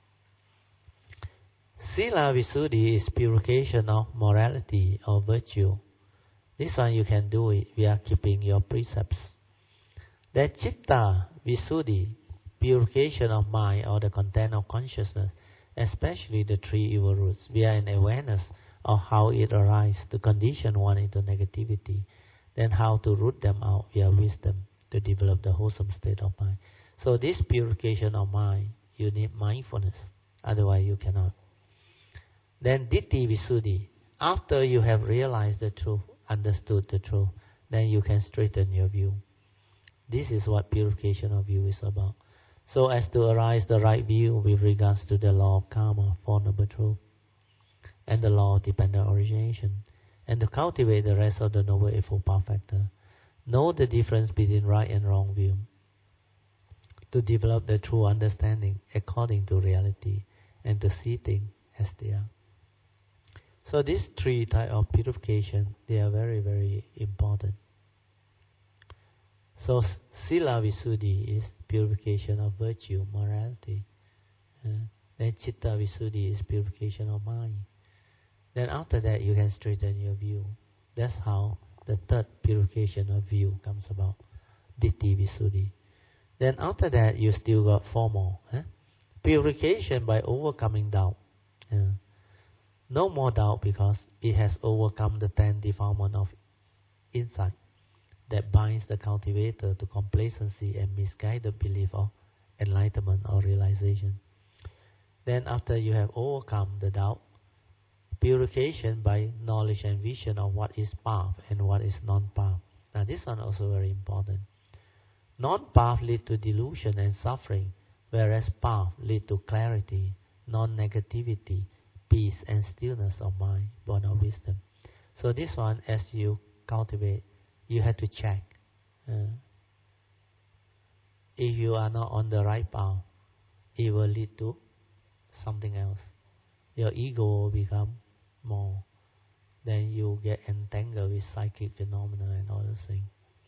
Sila visuddhi is purification of morality or virtue. This one you can do it via keeping your precepts. Then chitta visuddhi, purification of mind or the content of consciousness, especially the three evil roots, via an awareness of how it arises to condition one into negativity, then how to root them out via wisdom to develop the wholesome state of mind. So this purification of mind, you need mindfulness. Otherwise you cannot. Then Ditti Visuddhi. After you have realized the truth, understood the truth, then you can straighten your view. This is what purification of view is about. So as to arise the right view with regards to the law of karma, Four Noble Truths, and the law of dependent origination, and to cultivate the rest of the Noble Eightfold Path factor. Know the difference between right and wrong view. To develop the true understanding according to reality, and to see things as they are. So these three types of purification, they are very, very important. So Sila Visuddhi is purification of virtue, morality. Uh, then Chitta Visuddhi is purification of mind. Then after that you can straighten your view. That's how the third purification of view comes about. Ditti Visuddhi. Then after that you still got four more. Eh? Purification by overcoming doubt. Uh, no more doubt because it has overcome the ten defilements of insight that binds the cultivator to complacency and misguided belief of enlightenment or realization. Then after you have overcome the doubt, purification by knowledge and vision of what is path and what is non-path. Now this one also very important. Non-path lead to delusion and suffering, whereas path lead to clarity, non-negativity, peace and stillness of mind, born of wisdom. So this one, as you cultivate, you have to check. Uh, if you are not on the right path, it will lead to something else. Your ego will become more. Then you get entangled with psychic phenomena and all those things.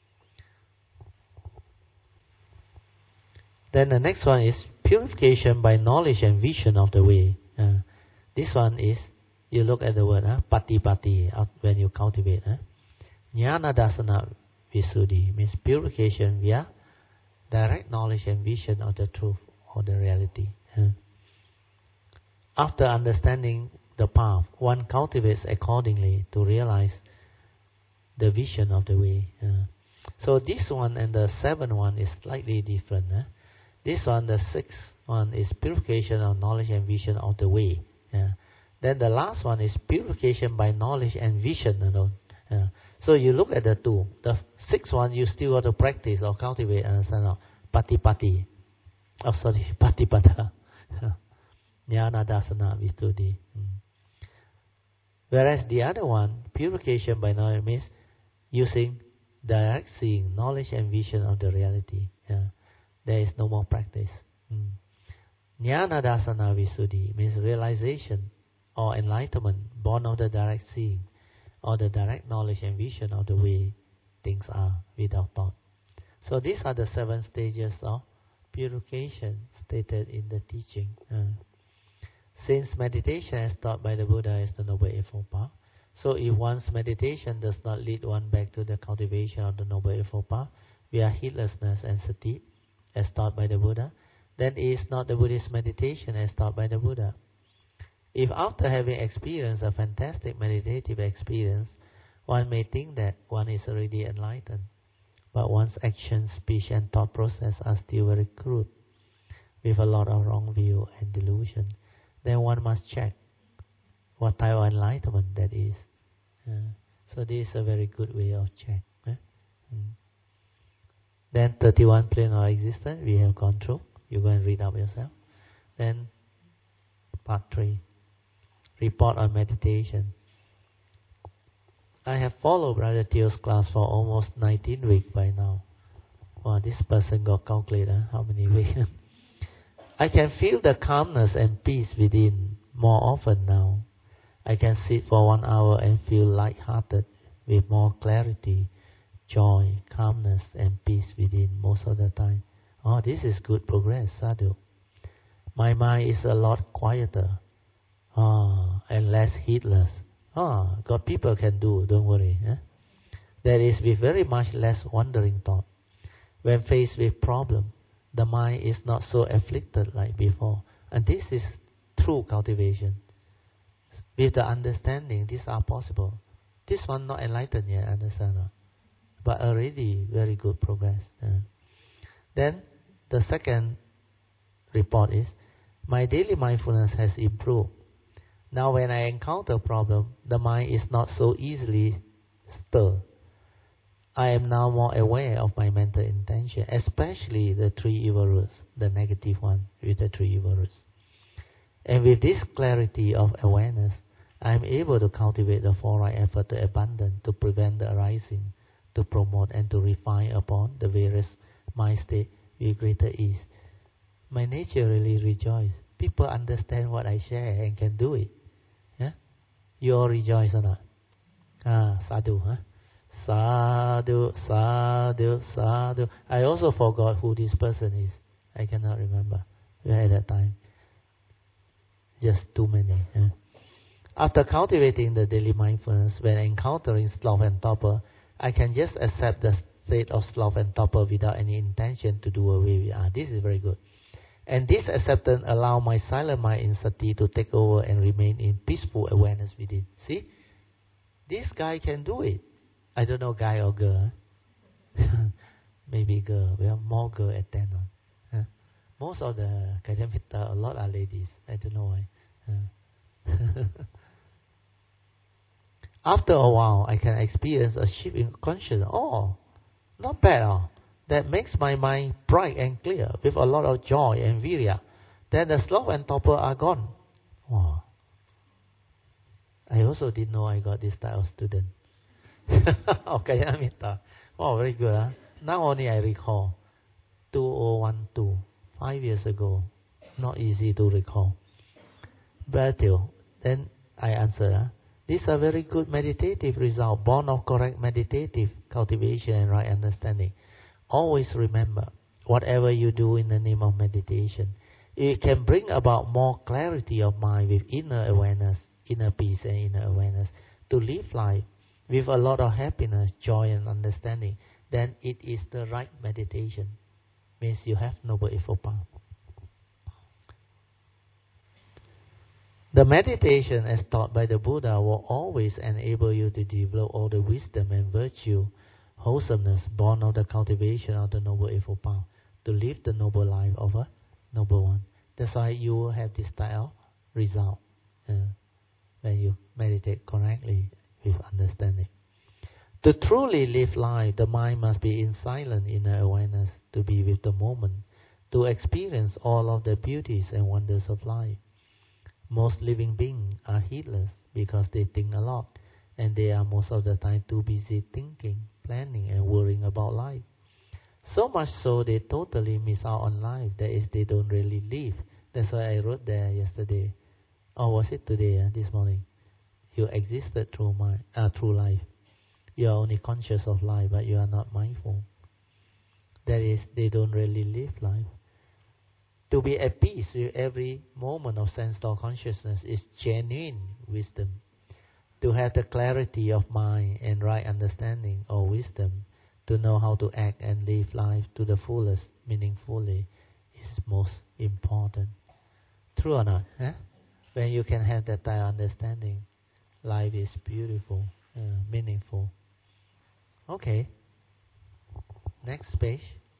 Then the next one is purification by knowledge and vision of the way. Uh, this one is, you look at the word, uh, pati pati, uh, when you cultivate. Uh, Jnana Dasana Visuddhi means purification via direct knowledge and vision of the truth or the reality. Uh, after understanding the path, one cultivates accordingly to realize the vision of the way. Uh, so this one and the seventh one is slightly different. Uh, This one, the sixth one, is purification of knowledge and vision of the way. Yeah. Then the last one is purification by knowledge and vision alone. Yeah. So you look at the two. The sixth one, you still got to practice or cultivate, understand? Or pati pati. Oh, sorry, pati pada. Jnana Dasana Visuddhi. Whereas the other one, purification by knowledge, means using direct seeing, knowledge and vision of the reality. Yeah. There is no more practice. Mm. Jnana Dasana Visuddhi means realization or enlightenment born of the direct seeing or the direct knowledge and vision of the way things are without thought. So these are the seven stages of purification stated in the teaching. Uh, since meditation as taught by the Buddha is the Noble Eightfold Path, so if one's meditation does not lead one back to the cultivation of the Noble Eightfold Path via heedlessness and sati, as taught by the Buddha, then it is not the Buddhist meditation as taught by the Buddha. If after having experienced a fantastic meditative experience, one may think that one is already enlightened, but one's action, speech and thought process are still very crude, with a lot of wrong view and delusion, then one must check what type of enlightenment that is. Uh, so this is a very good way of check. Eh? Mm. Then thirty-one plane of existence we have gone through. You go and read up yourself. Then part three, report on meditation. I have followed Brother Teo's class for almost nineteen weeks by now. Wow, this person got calculated how many weeks. I can feel the calmness and peace within more often now. I can sit for one hour and feel light-hearted with more clarity, joy, calmness and peace within most of the time. Oh, this is good progress, sadhu. My mind is a lot quieter ah, and less heedless. Ah, God, people can do, don't worry. Eh? That is with very much less wandering thought. When faced with problem, the mind is not so afflicted like before. And this is true cultivation. With the understanding, these are possible. This one not enlightened yet, understand? But already very good progress. Uh. Then The second report is, my daily mindfulness has improved. Now when I encounter a problem, the mind is not so easily stirred. I am now more aware of my mental intention, especially the three evil roots, the negative one with the three evil roots. And with this clarity of awareness, I am able to cultivate the four right effort to abandon, to prevent the arising, to promote and to refine upon the various mind states with greater ease. My nature really rejoices. People understand what I share and can do it. Yeah? You all rejoice or not? Ah, sadhu, huh? Sadhu, sadhu, sadhu. I also forgot who this person is. I cannot remember at that time. Just too many. Yeah? After cultivating the daily mindfulness, when encountering sloth and torpor, I can just accept the state of sloth and torpor without any intention to do away with. Ah, this is very good. And this acceptance allows my silent mind in sati to take over and remain in peaceful awareness within. See? This guy can do it. I don't know guy or girl. Maybe girl. We have more girl at ten on. Huh? Most of the Kalyamita, a lot are ladies. I don't know why. Huh? After a while, I can experience a shift in consciousness. Oh, not bad. Oh. That makes my mind bright and clear with a lot of joy and virya. Then the sloth and torpor are gone. Wow. I also didn't know I got this type of student. Okay, Amita. Oh, very good. Huh? Now only I recall. two thousand twelve, five years ago. Not easy to recall. But then I answer. Huh? These are very good meditative results, born of correct meditative cultivation and right understanding. Always remember, whatever you do in the name of meditation, it can bring about more clarity of mind with inner awareness, inner peace and inner awareness, to live life with a lot of happiness, joy and understanding. Then it is the right meditation. Means you have Noble Eightfold Path. The meditation as taught by the Buddha will always enable you to develop all the wisdom and virtue, wholesomeness born of the cultivation of the Noble Eightfold Path, to live the noble life of a noble one. That's why you will have this type of result uh, when you meditate correctly with understanding. To truly live life, the mind must be in silent inner awareness, to be with the moment, to experience all of the beauties and wonders of life. Most living beings are heedless because they think a lot, and they are most of the time too busy thinking, planning and worrying about life. So much so they totally miss out on life. That is, they don't really live. That's why I wrote there yesterday. Or was it today, uh, this morning? You existed through, my, uh, through life. You are only conscious of life, but you are not mindful. That is, they don't really live life. To be at peace with every moment of sense thought consciousness is genuine wisdom. To have the clarity of mind and right understanding or wisdom, to know how to act and live life to the fullest, meaningfully, is most important. True or not? Eh? When you can have that type of understanding, life is beautiful, uh, meaningful. Okay. Next page.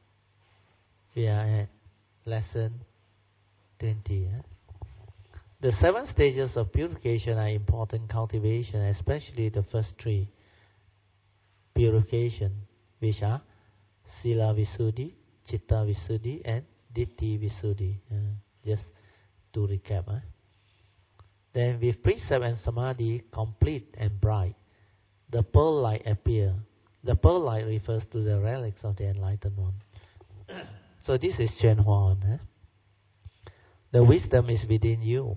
We are at lesson twenty. Eh? The seven stages of purification are important cultivation, especially the first three. Purification, which are Sila Visuddhi, Chitta Visuddhi, and Ditthi Visuddhi. Uh, just to recap. Eh? Then with precept and samadhi complete and bright, the pearl light appear. The pearl light refers to the relics of the enlightened one. So this is Chuan Hua. Eh? The wisdom is within you.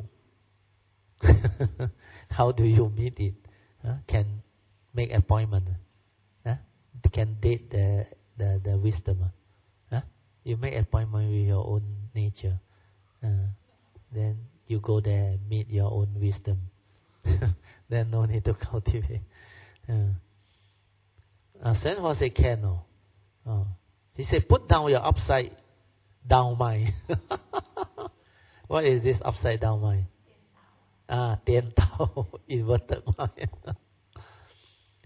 How do you meet it? Huh? Can make appointment. Huh? Can date the the, the wisdom. Huh? You make appointment with your own nature. Uh, then you go there, meet your own wisdom. Then no need to cultivate. Uh, uh, Saint Hua said can. No. Oh. He said put down your upside down mind. What is this upside down mind? Ah, Tian Tao, inverted mind.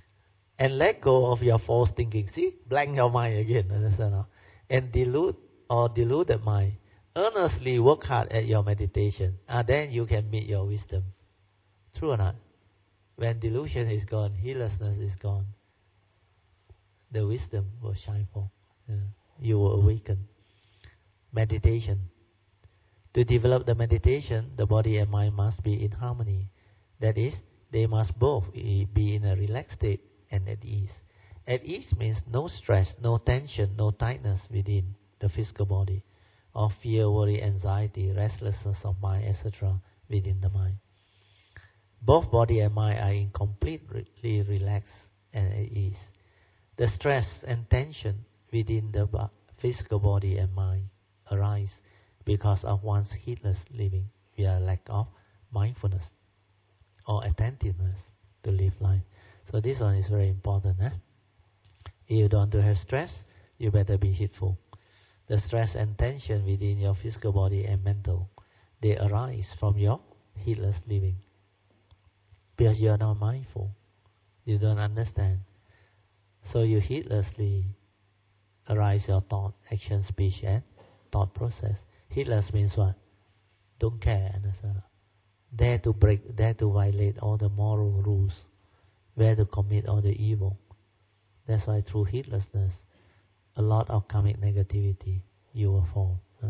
And let go of your false thinking. See, blank your mind again. Understand? No? And dilute or deluded mind. Earnestly work hard at your meditation, and then you can meet your wisdom. True or not? When delusion is gone, heedlessness is gone, the wisdom will shine forth. Yeah. You will awaken. Meditation. To develop the meditation, the body and mind must be in harmony. That is, they must both be in a relaxed state and at ease. At ease means no stress, no tension, no tightness within the physical body, or fear, worry, anxiety, restlessness of mind, et cetera within the mind. Both body and mind are in completely relaxed and at ease. The stress and tension within the physical body and mind arise because of one's heedless living via lack of mindfulness or attentiveness to live life. So this one is very important. Eh? If you don't want to have stress, you better be heedful. The stress and tension within your physical body and mental, they arise from your heedless living. Because you are not mindful. You don't understand. So you heedlessly arise your thought, action, speech, and thought process. Heedless means what? Don't care. Understand? Dare to break, dare to violate all the moral rules. Dare to commit all the evil. That's why through heedlessness, a lot of karmic negativity you will fall. Uh.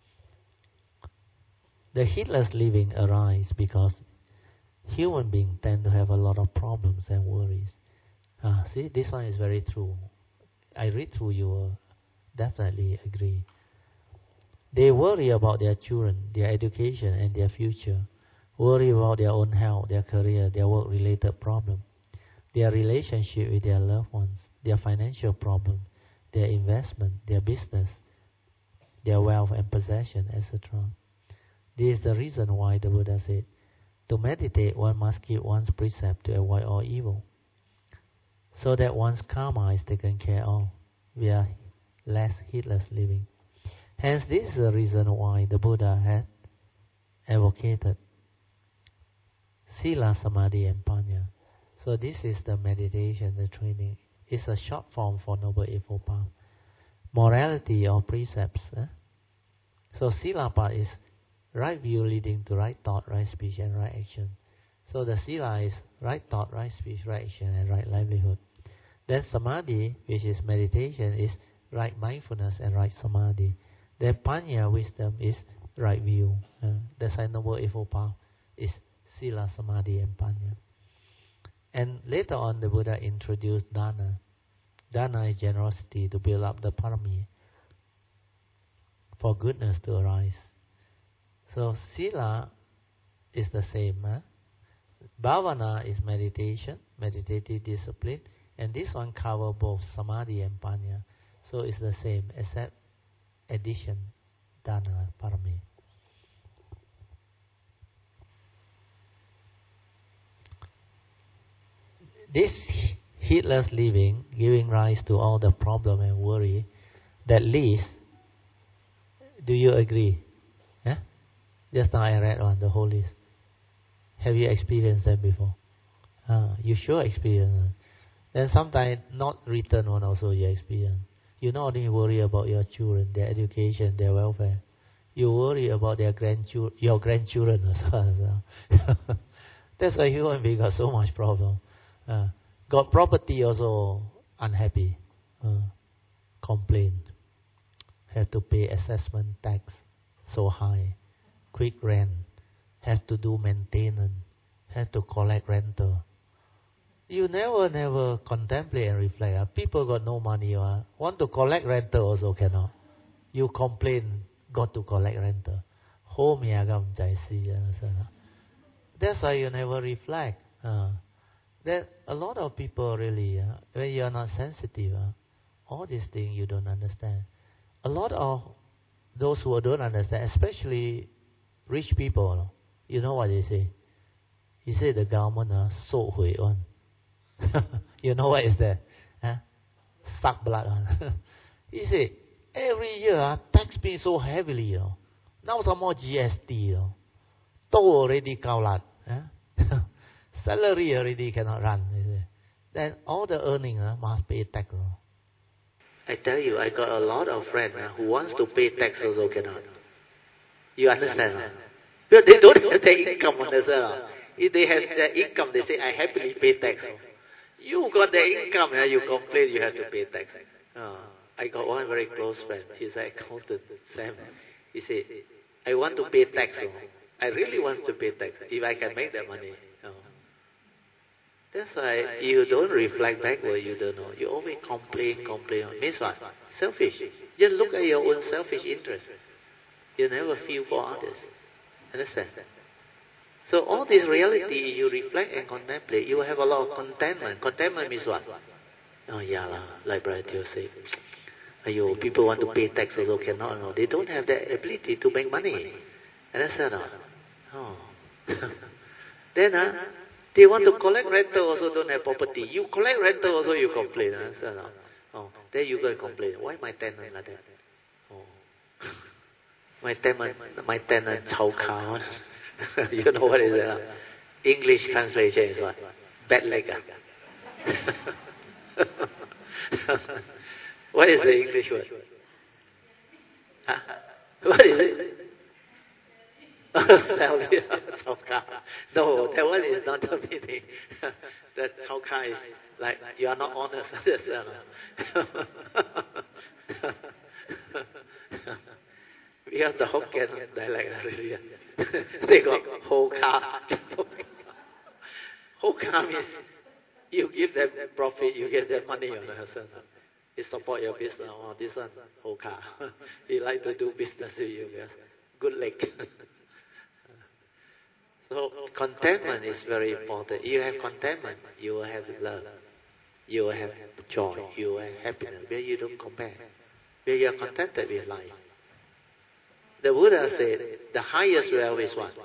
The heedless living arises because human beings tend to have a lot of problems and worries. Ah, see, this one is very true. I read through, you will definitely agree. They worry about their children, their education and their future. Worry about their own health, their career, their work-related problem, their relationship with their loved ones, their financial problem, their investment, their business, their wealth and possession, et cetera. This is the reason why the Buddha said, to meditate, one must keep one's precept to avoid all evil, so that one's karma is taken care of via less heedless living. Hence, this is the reason why the Buddha had advocated Sila, Samadhi, and Panya. So this is the meditation, the training. It's a short form for Noble Eightfold Path. Morality or precepts. Eh? So Sila part is right view leading to right thought, right speech, and right action. So the Sila is right thought, right speech, right action, and right livelihood. Then Samadhi, which is meditation, is right mindfulness and right Samadhi. Then Panya, wisdom, is right view. Uh, that's why Noble Eightfold Path is Sila, Samadhi, and Panya. And later on, the Buddha introduced Dana. Dana is generosity to build up the parami for goodness to arise. So Sila is the same. Huh? Bhavana is meditation, meditative discipline, and this one covers both Samadhi and Panya. So it's the same, except addition, Dana, Parami. This heedless living, giving rise to all the problem and worry, that leads, do you agree? Yeah? Just now I read on the whole list. Have you experienced that before? Ah, you sure experience it. Then sometimes not written one also you experience. You not only worry about your children, their education, their welfare. You worry about their grandchildren, your grandchildren as well. That's why human being got so much problem. Uh, got property also unhappy. Uh, complain. Have to pay assessment tax so high. Quick rent. Have to do maintenance. Have to collect rental. You never, never contemplate and reflect. Uh. People got no money. Uh. Want to collect rental also cannot. You complain, got to collect rental. Home yagam jai si. That's why you never reflect. Uh. That a lot of people really, uh, when you are not sensitive, uh, all these things you don't understand. A lot of those who don't understand, especially rich people, you know what they say? He said the government uh, sold hui on. You know what is that? Huh? Suck blood on. He said, every year uh, tax me so heavily, you know. Now some more G S T, you know. To already kaulat. Huh? Salary already cannot run. Then all the earning uh, must pay tax. Uh. I tell you, I got a lot of friends uh, who wants to pay tax also cannot. You understand? Uh? Because they don't have their income, understand? If they have their income, they say, I happily pay tax. You got the income, uh, you complain you have to pay tax. Uh, I got one very close friend, he's an accountant, Sam. He said, I want to pay tax. Oh. I really want to pay tax, if I can make that money. Oh. That's why you don't reflect backward, you don't know. You always complain, complain. Means what? Selfish. Just look at your own selfish interest. You never feel for others. Understand? So all this reality, you reflect and contemplate, you will have a lot of contentment. Contentment means what? Oh yeah, lah, like Brother Teo said. Ayo, people want to pay tax also cannot. No. They don't have the ability to make money. Understand? No? Oh. Then, uh, they want to collect rental, also don't have property. You collect rental, also you complain. Huh? No? Oh, then you go and complain. Why my tenant like that? Oh. my tenant, my tenant, chao cow. You know what is that? English translation is what? Bad leg. What is the English word? Huh? What is it? No, that one is not the meaning. That chauka is like you are not honest. We have the Hokkien dialect really. They got hoka. Hoka means you give them profit, you get them money on the person. You support your business. Oh, this one hoka. He like to do business with you. Yes. Good leg. So contentment is very important. You have contentment, you will have love, you will have joy, you will have happiness. Where you don't compare, where you are contented with life. The Buddha said the highest wealth is what?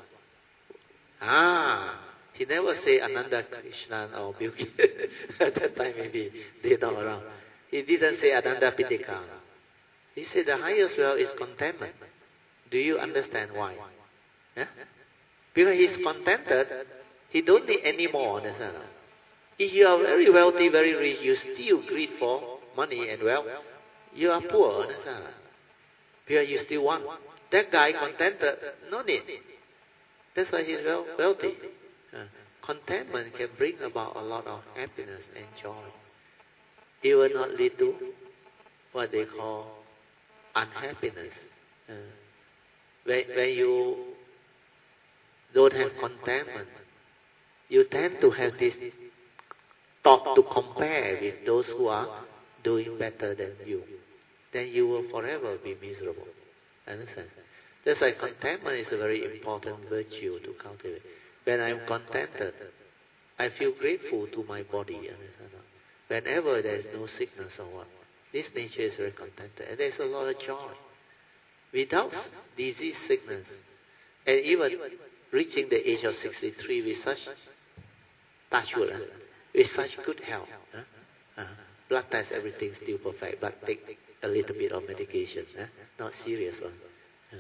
Ah, he never said Ananda Krishnan or Bill Gates. At that time maybe they not around. He didn't say Ananda Pitaka. He said the highest wealth is contentment. Do you understand why? Yeah? Because he's contented, he don't need any more. Understand? If you are very wealthy, very rich, you still greed for money and wealth, you are poor. Understand? Because you still want. That guy contented, no need. That's why he's well, wealthy. Uh, contentment can bring about a lot of happiness and joy. It will not lead to what they call unhappiness. Uh, when, when you don't have contentment, you tend to have this thought to compare with those who are doing better than you. Then you will forever be miserable. Understand? That's why contentment is a very important virtue to cultivate. When I'm contented, I feel grateful to my body. Understand? Whenever there is no sickness or what, this nature is very contented. And there's a lot of joy. Without disease, sickness, and even reaching the age of sixty-three with such touch wood, uh, with such good health, uh, uh, blood test, everything still perfect, but take a little bit of medication, uh, not serious one. Uh.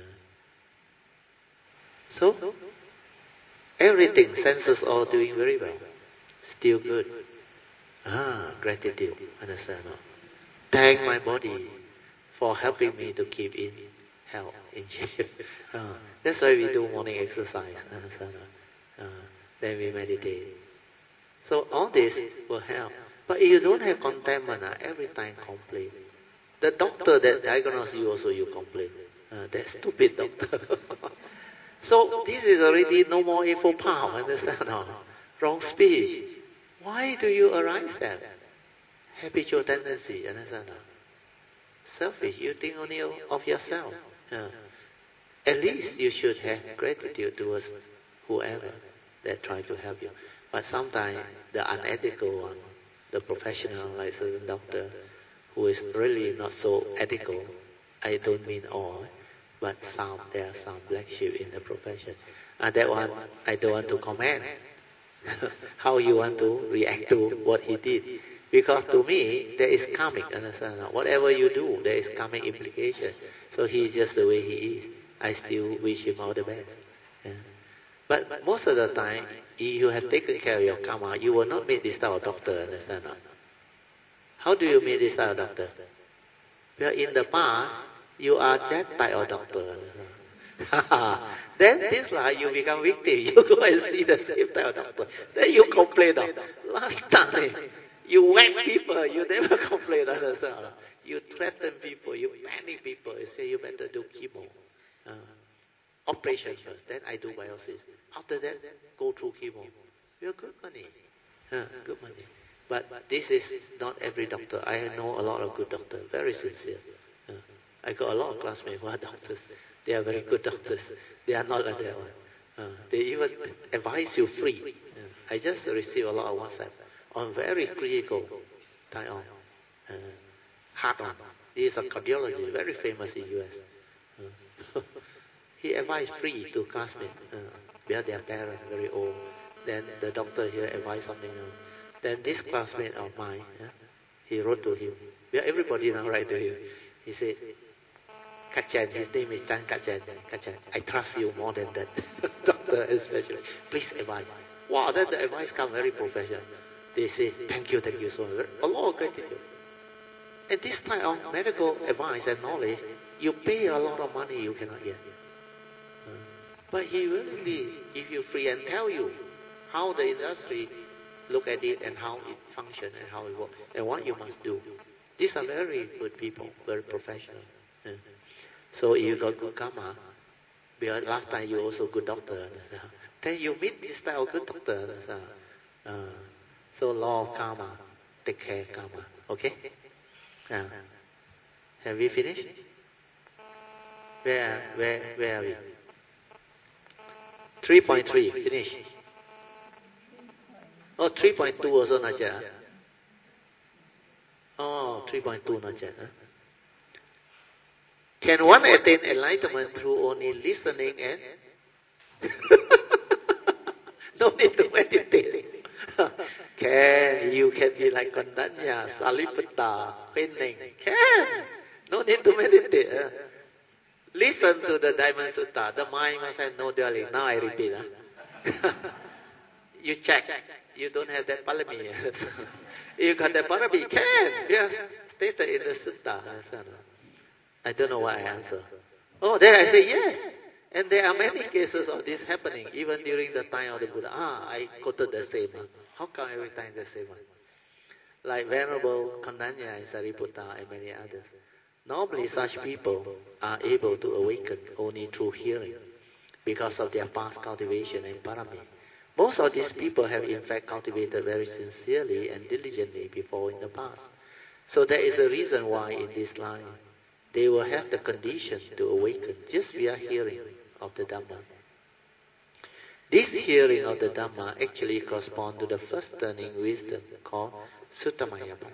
So, everything, senses all doing very well, still good. Ah, gratitude, understand? No? Thank my body for helping me to keep in health, in shape. Uh, that's why we do morning exercise, understand? Uh, then we meditate. So all this will help. But if you don't have contentment, uh, every time complain. The doctor that diagnosed you also you complain. Uh, that stupid doctor. So this is already no more info power, understand? No? Wrong speech. Why do you arise that? Habitual tendency, understand? No? Selfish, you think only of yourself. Uh, at least you should have gratitude towards whoever that try to help you. But sometimes the unethical one, the professional like certain doctor, who is really not so ethical, I don't mean all, but some, there are some black sheep in the profession. And that one, I don't want to comment. How you want to react to what he did. Because to me, there is karmic, understand? Whatever you do, there is karmic implication. So he is just the way he is. I still wish him all the best. Yeah. But most of the time, if you have taken care of your karma, you will not meet this type of doctor, understand? How do you meet this type of doctor? Well, in the past, you are that type of doctor. Then this life you become victim. You go and see the same type of doctor. Then you complain. Of, last time you whack people, you never complain. Understand? You threaten people, you panic people. You say you better do chemo. Uh, operation first, then I do biosis. After that, go through chemo. You good money. Uh, good money. But this is not every doctor. I know a lot of good doctors, very sincere. Uh, I got a lot of classmates who are doctors. They are very good doctors. They are not like that one. Uh, they even advise you free. Uh, I just received a lot of WhatsApp on very critical type of uh, heart on. He is a cardiologist, very famous in U S. Uh, he advised free to classmates. Uh, because their parents very old. Then the doctor here advised something else. Then this classmate of mine, yeah, he wrote to him. Yeah, everybody now write to him. He said, Kachan, his name is Chan Kachan. Kachan, I trust you more than that. Doctor especially. Please advise. Wow, then the advice comes very professional. They say, thank you, thank you so much. A lot of gratitude. And this type of medical advice and knowledge, you pay a lot of money you cannot get. Uh, but he willingly give you free and tell you how the industry look at it and how it functions and how it works and what you must do. These are very good people, very professional. Yeah. So if you got good karma, because last time you also good doctor, then you meet this type of good doctor. Uh, so law of karma, take care of karma. Okay? Uh, have we finished? Where, where, where are we? three point three, finish. Oh, three point two also not yet. Oh, three point two not yet. Huh? Can one attain enlightenment through only listening and no need to meditate? Can you can be like Kondanya, Sariputta, Huineng? Can. No need to meditate. Huh? Listen to the Diamond Sutta. The mind must have no dwelling. Now I repeat. Huh? You check. You don't have that parami. You got that parami. Can. Yes. Stated in the Sutta. I don't know what I answer. Oh, then I say yes. And there are many cases of this happening, even during the time of the Buddha. Ah, I quoted the same one. How come every time the same one? Like Venerable Kondanya and Sariputta and many others. Normally such people are able to awaken only through hearing because of their past cultivation and parami. Most of these people have in fact cultivated very sincerely and diligently before in the past. So there is a reason why in this line they will have the condition to awaken just via hearing of the Dhamma. This hearing of the Dhamma actually corresponds to the first turning wisdom called Suttamayapa.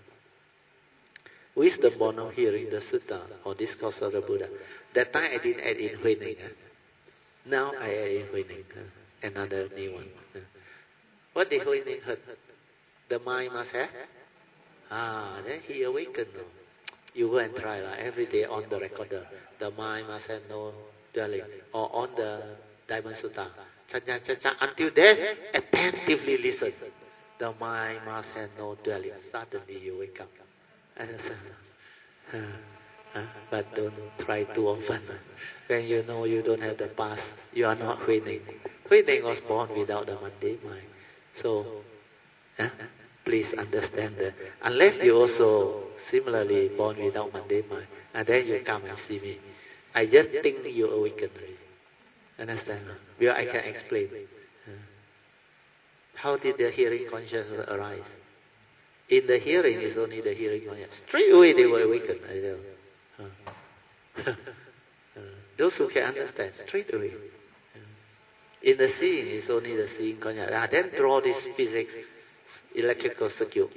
Wisdom born of hearing the Sutta or discourse of the Buddha. That time I didn't add in Huineng. Huh? Now I add in Huineng. Huh? Another new one. Huh? What did Huineng heard? The mind must have? Ah, then he awakened. No? You go and try lah. Every day on the recorder. The mind must have no dwelling. Or on the Diamond Sutta. Chanya, chanya, until then, attentively listen. The mind must have no dwelling. Suddenly you wake up. Understand? Uh, uh, but don't try too often. When you know you don't have the past, you are not Huineng. Huineng was born without the mundane mind. So, uh, please understand that. Unless you also similarly born without mundane mind, and then you come and see me. I just think you awakened already. Understand? Well, I can explain. Uh, how did the hearing consciousness arise? In the hearing is only the hearing consciousness. Straight away they were awakened. I know. Uh, uh, those who can understand, straight away. Uh, in the seeing is only the seeing consciousness. Ah, then draw this physics, electrical circuit.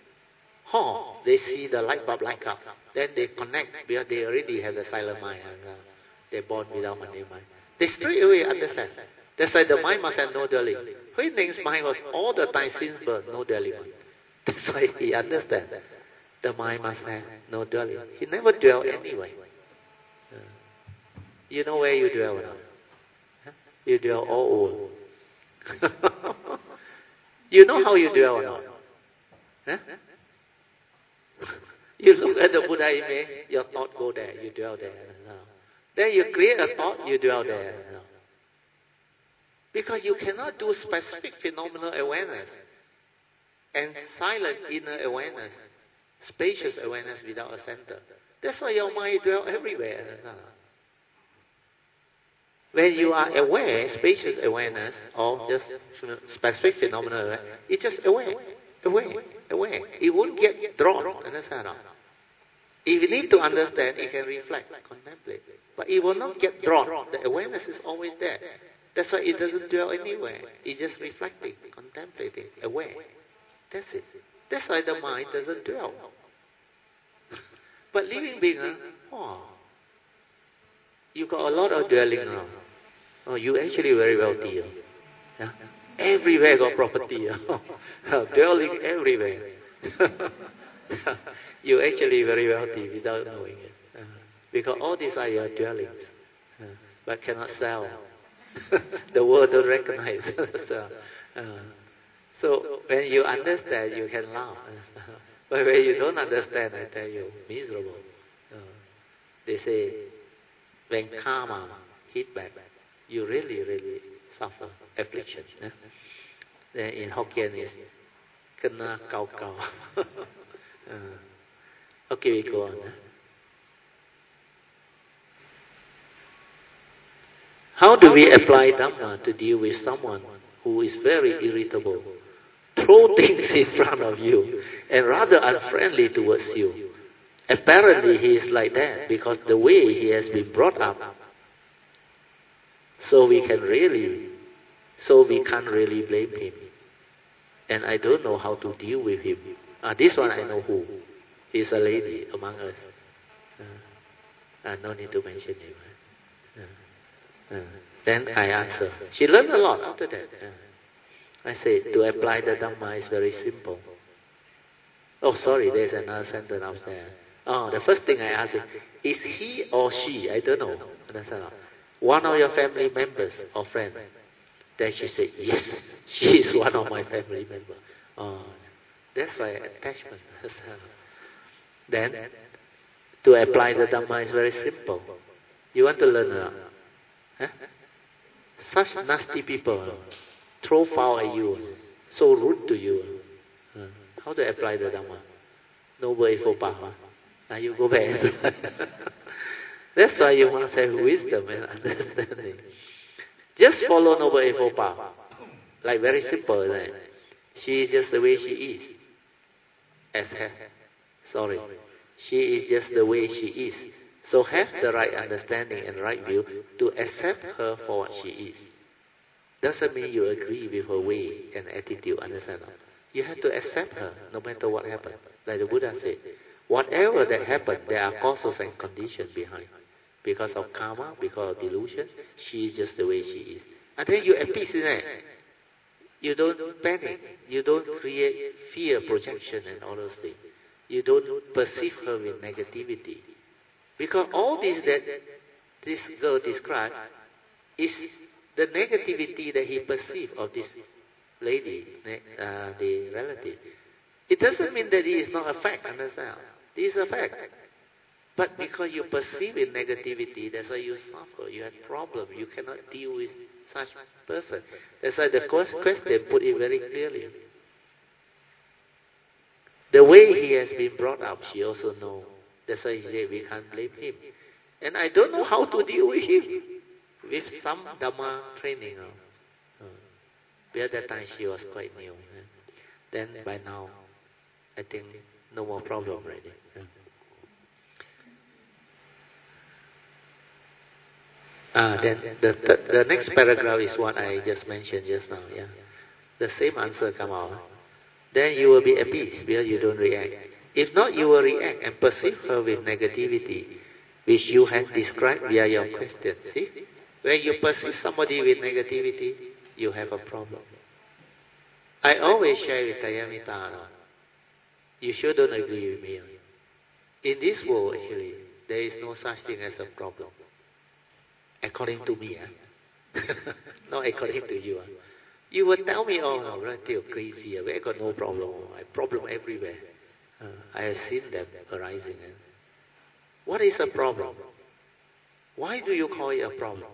Oh, they see the light bulb light up. Then they connect because they already have the silent mind. And, uh, they're born without mundane mind. They straight away understand. That's why the mind must have no dwelling. Huineng's mind was all the time since birth, no dwelling mind. That's why he understands. The mind must have no dwelling. He never dwell anyway. Uh, you know where you dwell now? Huh? You dwell all over. You know how you dwell now? Huh? You look at the Buddha image, your thought go there, you dwell there. Then you create a thought, you dwell there. Because you cannot do specific phenomenal awareness and silent inner awareness, spacious awareness without a center. That's why your mind dwells everywhere. When you are aware, spacious awareness, or just specific phenomenal awareness, it's just aware, aware, aware. It won't get drawn. Understand? If you need to understand, it can reflect, contemplate. But it will not get drawn. The awareness is always there. That's why it doesn't dwell anywhere. It's just reflecting, contemplating, aware. That's it. That's why the mind doesn't dwell. But living being, uh, oh, you got a lot of dwelling around. Oh, you actually very wealthy. Uh. Yeah? Everywhere got property. Uh. Dwelling everywhere. You actually very wealthy without knowing it. Uh, because all these are your dwellings. Uh, but cannot sell. The world don't recognize. So, uh, so when you understand, you can laugh. But when you don't understand, I tell you, miserable. Uh, they say, when karma hit back, you really, really suffer affliction. Eh? Then in Hokkien is kena kau kau. Okay, we go on. Eh? How do we apply Dhamma to deal with someone who is very irritable, throw things in front of you, and rather unfriendly towards you? Apparently he is like that because the way he has been brought up. So we can really, so we can't really blame him. And I don't know how to deal with him. Ah, this one I know who. He's a lady among us. Uh, uh, no need to mention him. Uh, uh, then I answer. She learned a lot after that. Uh, I say, to apply the Dhamma is very simple. Oh, sorry, there's another sentence out there. Oh, the first thing I ask is, is he or she, I don't know, understand? One of your family members or friend? Then she said, yes, she is one of my family members. Oh, that's why attachment. Then, to apply the Dhamma is very simple. You want to learn uh, huh? Such nasty people throw foul at you, so rude to you. Uh, how to apply the Dhamma? Noble Eightfold Path. Now you go back. That's why you must have wisdom and understanding. Just follow Noble Eightfold Path. Like very simple, right? She is just the way she is. As her. Sorry. She is just the way she is. So have the right understanding and right view to accept her for what she is. Doesn't mean you agree with her way and attitude, understand? You have to accept her no matter what happens. Like the Buddha said, whatever that happens, there are causes and conditions behind. Because of karma, because of delusion, she is just the way she is. And then you're at peace, isn't it? You don't panic. You don't create fear, projection, and all those things. You don't perceive her with negativity. Because all this that this girl described is the negativity that he perceived of this lady, uh, the relative. It doesn't mean that it is not a fact, understand? It is a fact. But because you perceive it negativity, that's why you suffer. You have problems. You cannot deal with such person. That's why the question put it very clearly. The way he has been brought up, she also knows. That's why he said we can't blame him. And I don't know how to deal with him. With some Dhamma training. Uh, uh, at that time she was quite new. Uh, then by now, I think no more problem already. Uh. Ah, then the, the the next paragraph is what I just mentioned just now. Yeah, the same answer come out. Then you will be at peace because you don't react. If not, you will react and perceive her with negativity, which you had described via your question. See, when you perceive somebody with negativity, you have a problem. I always share with Tayamita. You sure don't agree with me. In this world, actually, there is no such thing as a problem. According to me, eh? Not according to you. Eh? You would tell me, oh, no, right, you're crazy. I got no problem. I problem everywhere. Uh, I have seen them arising. Eh? What is a problem? Why do you call it a problem?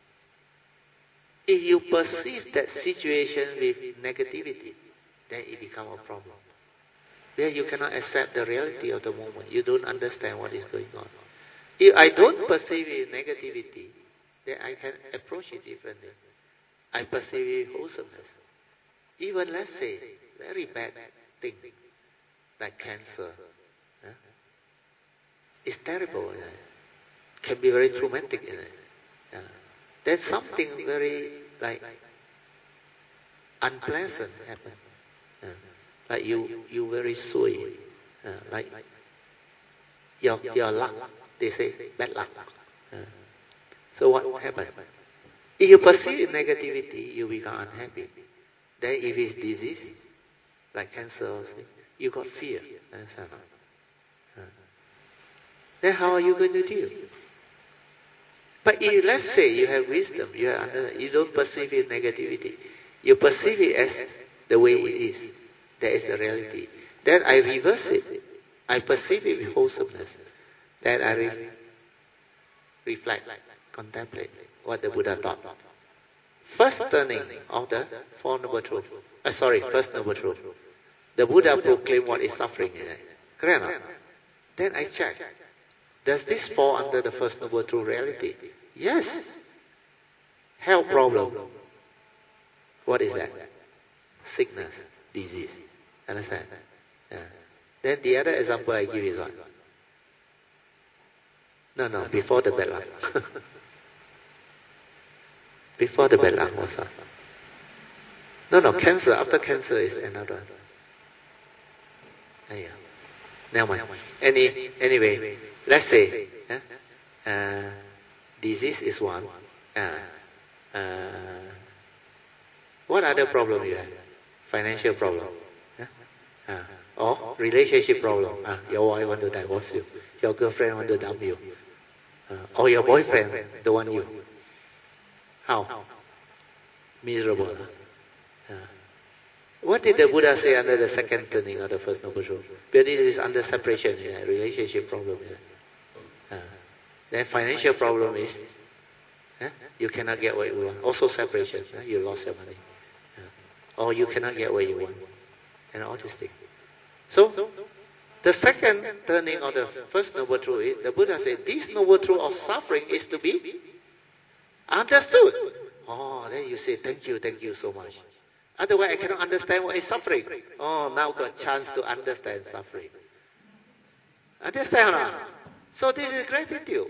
If you perceive that situation with negativity, then it becomes a problem. Where you cannot accept the reality of the moment. You don't understand what is going on. If I don't perceive it negativity, then I can approach it differently. I perceive it wholesomeness. Even let's say, very bad thing, like cancer. Huh? It's terrible. It can be very traumatic. Isn't it? Yeah. There's something very like unpleasant happen. Yeah. Like you, you very sui. Uh, like your your luck. They say bad luck. Uh, so what happened? If you perceive negativity, you become unhappy. Then if it's disease, like cancer or something, you got fear. Understand? Uh, then how are you going to deal? But if, let's say you have wisdom, you, have under, you don't perceive it negativity. You perceive it as the way it is. That is the reality. Then I reverse it. I perceive it with wholesomeness. Then I re- reflect, contemplate what the Buddha taught. First turning of the Four Noble Truths. Uh, sorry, First Noble Truth. The Buddha proclaimed what is suffering. Correct or not? Then I check. Does this fall under the First Noble Truth reality? Yes. Health problem. What is that? Sickness, disease. Understand? Yeah. Then the other example I give is what? No, no, before the bad luck. Before the bad luck was what? No, no, cancer. After cancer is another. Oh, yeah. Never mind. Any, anyway, let's say uh, uh, disease is one. Uh, uh, what other problem you have? Financial problem. Uh, uh, or relationship problem. Uh, your wife want to divorce you. Your girlfriend want to dump you. Uh, or your boyfriend don't want you. How? Miserable. Uh, what did the Buddha say under the second turning of the First Noble Truth? Because this is under separation, yeah, relationship problem. Yeah. Uh, then financial problem is uh, you cannot get what you want. Also separation, uh, you lost your money. Uh, or you cannot get what you want. And all these things. So, the second turning of the First Noble Truth, the Buddha said, this Noble Truth of suffering is to be understood. Oh, then you say, thank you, thank you so much. Otherwise, I cannot understand what is suffering. Oh, now got chance to understand suffering. Understand or not? So this is gratitude.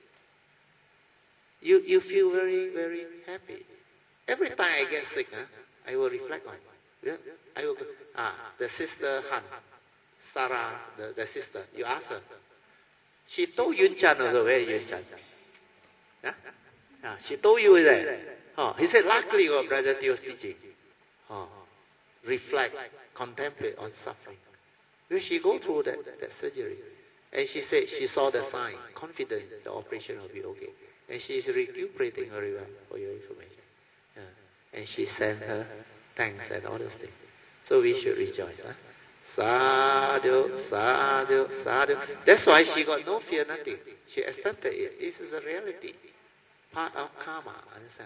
You you feel very, very happy. Every time I get sick, huh, I will reflect on it. Yeah? I will go, ah, the sister Han, Sarah, the, the sister, you ask her. She told Yun Chan also, where is Yun Chan? Yeah? Ah, she told you that. Oh, he said, luckily your brother Theo's teaching. Oh, reflect, contemplate on suffering. When she go through that, that surgery, and she said she saw the sign, confident the operation will be okay. And she is recuperating very well, for your information. Yeah. And she sent her thanks and all those things. So we should rejoice. Huh? Sadhu, sadhu, sadhu. That's why she got no fear, nothing. She accepted it. This is a reality. Part of karma, understand?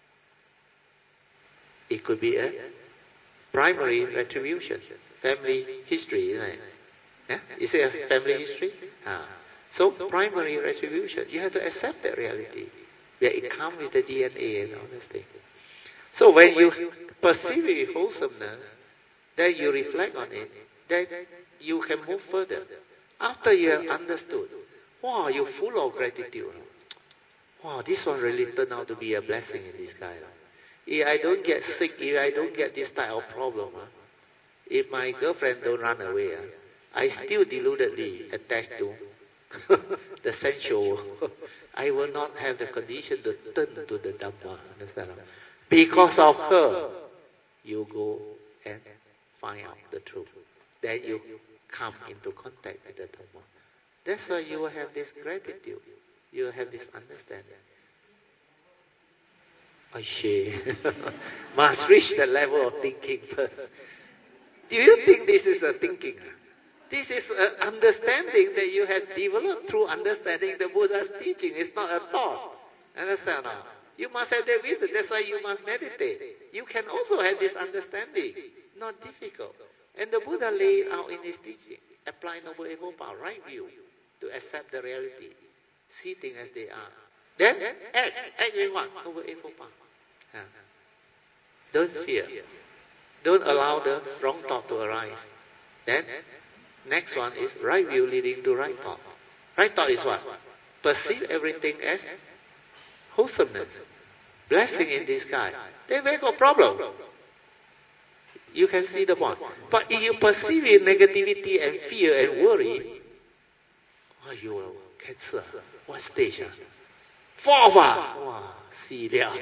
It could be a primary retribution, family history, isn't it? Yeah? Is it a family history? Ah. So primary retribution, you have to accept that reality. Where it comes with the D N A and all those things. So when you perceive it with wholesomeness, then you reflect on it, then you can move further. After you have understood, wow, you're full of gratitude. Wow, this one really turned out to be a blessing in disguise. If I don't get sick, if I don't get this type of problem, huh? If my girlfriend don't run away, huh? I still deludedly attached to the sensual. I will not have the condition to turn to the Dhamma. Understand? Because of her, you go and find out the truth. Then you come into contact with the Dhamma. That's why you will have this gratitude. You will have this understanding. I say, must reach the level of thinking first. Do you think this is a thinking? This is an understanding that you have developed through understanding the Buddha's teaching. It's not a thought. Understand now? You must have that wisdom. That's why you must meditate. You can also have this understanding. Not difficult. And the Buddha laid out in his teaching. Apply Noble Eightfold Path, right view, to accept the reality. See things as they are. Then act. Act with what? Noble Eightfold Path. Yeah. Don't fear. Don't allow the wrong thought to arise. Then, next one is right view leading to right thought. Right thought is what? Perceive everything as wholesomeness, blessing in disguise. Then we got problem. You can see the point. But if you perceive it negativity and fear and worry, oh, you will cancer. What stage? Ah? Fourth. Wow, see liao.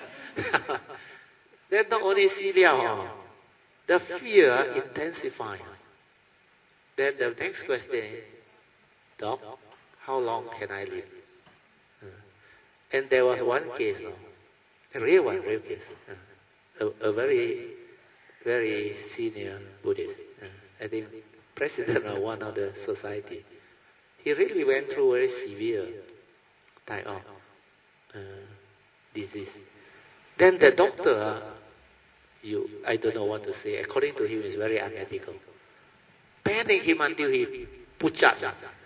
Then not only see liao, the fear intensifies. Then the next question is, Doc, how long can I live? Uh, and there was one case, uh, a real one, real case. Uh, a, a very, very senior Buddhist, uh, I think president of one of the society. He really went through very severe type of uh, disease. Then the doctor, uh, you, I don't know what to say, according to him, is very unethical. Panic him until he pucat.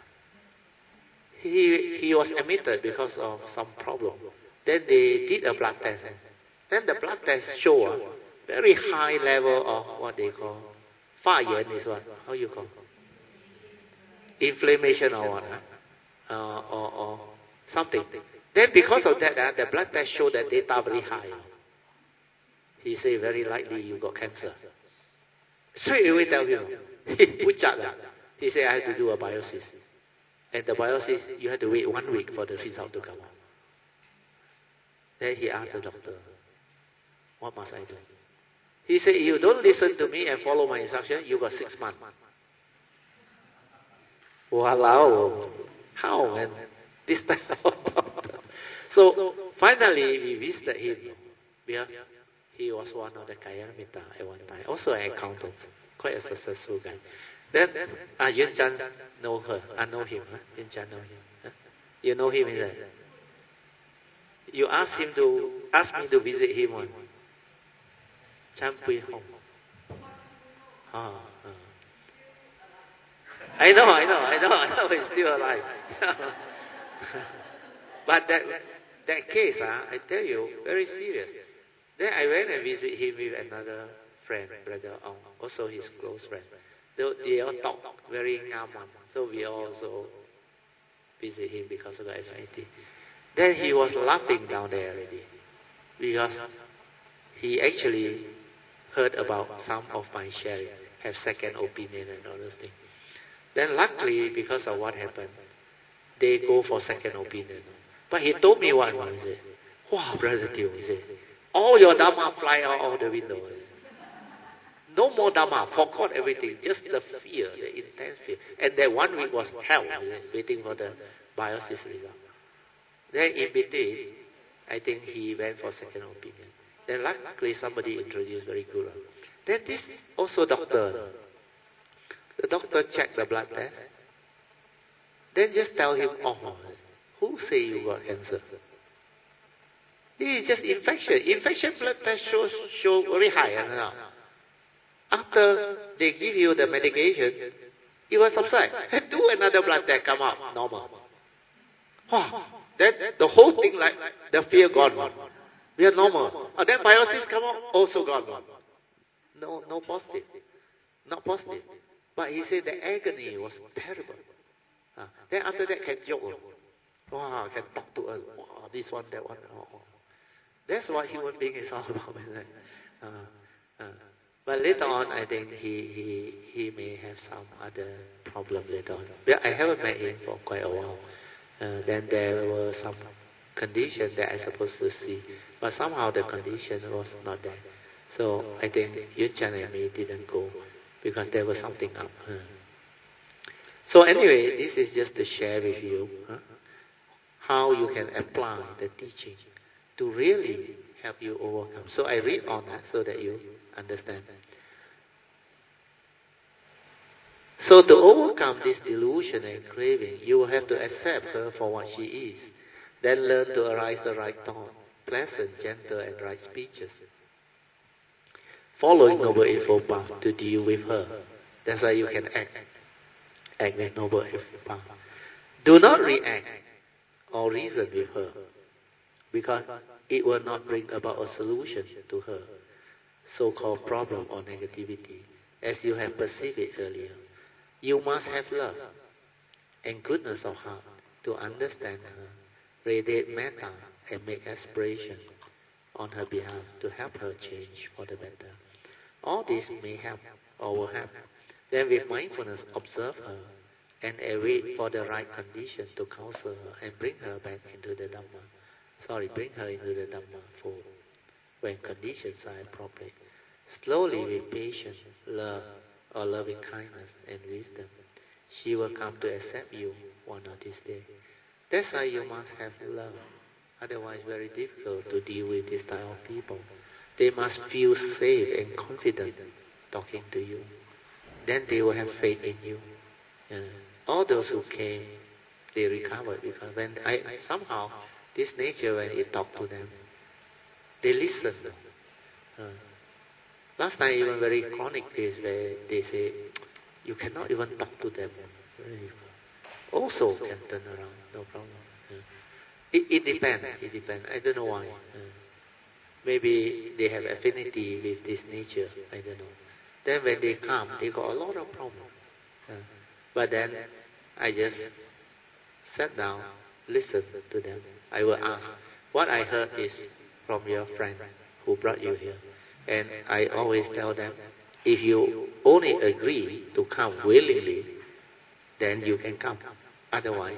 He, he was admitted because of some problem. Then they did a blood test. Then the blood test showed a very high level of what they call, 发炎 is what? How you call? Inflammation or what? Huh? Uh, or, or something. Then because of that, uh, the blood test showed that data very high. He said, very likely you got cancer. Straight away tell him. He pucat. He said, I have to do a biopsy. And the biopsy, you have to wait one week for the result to come out. Then he asked the doctor, what must I do? He said, you don't listen to me and follow my instruction, you got six months. Walao. How, man? This type of doctor. So, finally, we visited him. Yeah. He was one of the Kayamita at one time, also an accountant, quite a successful guy. Then, uh, Yun Chan know her, I know him, huh? Yun Chan know him. Huh? You know him, is it? You ask him to, ask me to visit him on Chan Pui Hong. Ah, ah. I know, I know, I know, I know he's still alive. But that, that case, uh, I tell you, very serious. Then I went and visited him with another friend, Brother Ong, also his close friend. They, they all talk very ngam. So we also visit him because of the anxiety. Then he was laughing down there already. Because he actually heard about some of my sharing, have second opinion and all those things. Then luckily, because of what happened, they go for second opinion. But he told me one, he said, wow, Brother Teo, he said, all your Dharma fly out of the window. No more Dharma, forgot everything, just the fear, the intense fear. And that one week was hell, waiting for the biopsy result. Then in between, I think he went for second opinion. Then luckily somebody introduced very good. Then this also doctor, the doctor checked the blood test. Then just tell him, oh, who say you got cancer? This is just infection. Infection blood test shows show very high. Now. After they give you the medication, it will subside. Do another blood test, come out normal. Wow. Then the whole thing like the fear gone. We are normal. And then biopsies come out, also gone. No, no positive. Not positive. But he said the agony was terrible. Uh, then after that can joke. Wow, can talk to us. Wow, this one, that one. Oh, oh. That's what human being is all about, isn't it? Uh, uh. But later on, I think he, he, he may have some other problem later on. But I haven't met him for quite a while. Uh, then there were some conditions that I supposed to see. But somehow the condition was not there. So I think Yun Chan and me didn't go because there was something up. Uh. So anyway, this is just to share with you huh, how you can apply the teaching to really help you overcome. So I read on that so that you understand. So to overcome this delusion and craving, you will have to accept her for what she is. Then learn to arise the right thought, pleasant, gentle, and right speeches. Following Noble Eightfold Path to deal with her. That's why you can act. Act with Noble Eightfold Path. Do not react or reason with her, because it will not bring about a solution to her so-called problem or negativity, as you have perceived it earlier. You must have love and goodness of heart to understand her, radiate metta, and make aspiration on her behalf to help her change for the better. All this may help or will help. Then with mindfulness, observe her and await for the right condition to counsel her and bring her back into the Dhamma. Sorry, bring her into the Dhamma fold when conditions are appropriate. Slowly, with patience, love, or loving kindness and wisdom, she will come to accept you one of these days. That's why you must have love. Otherwise, very difficult to deal with this type of people. They must feel safe and confident talking to you. Then they will have faith in you. Uh, all those who came, they recovered because when I somehow this nature when you talk to them, they listen. Uh, last time even very chronic case where they say you cannot even talk to them. Also can turn around, no problem. Uh, it, it depends. It depends. I don't know why. Uh, maybe they have affinity with this nature. I don't know. Then when they come, they got a lot of problems. Uh, but then I just sat down, listened to them. I will ask, what I heard is from your friend who brought you here. And I always tell them, if you only agree to come willingly, then you can come. Otherwise,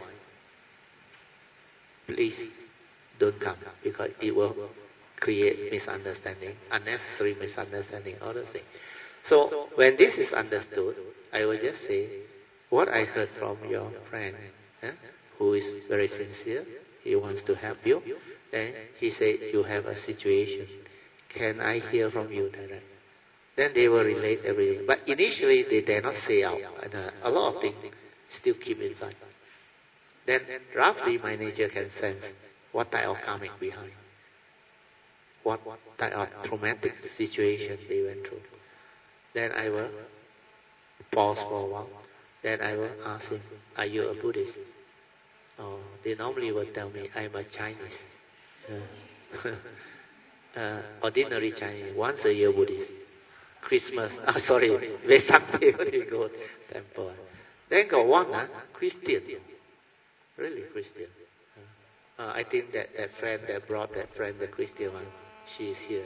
please don't come, because it will create misunderstanding, unnecessary misunderstanding, other things. So when this is understood, I will just say, what I heard from your friend, eh, who is very sincere, he wants to help you, then he said, you have a situation. Can I hear from you direct? Then they will relate everything. But initially, they dare not say out. And uh, a lot of things still keep inside. Then roughly, my nature can sense what type of karmic behind. What type of traumatic situation they went through. Then I will pause for a while. Then I will ask him, are you a Buddhist? Oh, they normally will tell me, I'm a Chinese. Uh, uh, ordinary Chinese, once a year Buddhist. Christmas, ah, sorry, Vesak Day when you go temple. Then got one, huh? Christian. Really Christian. Uh, uh, I think that, that friend that brought that friend, the Christian one, she is here.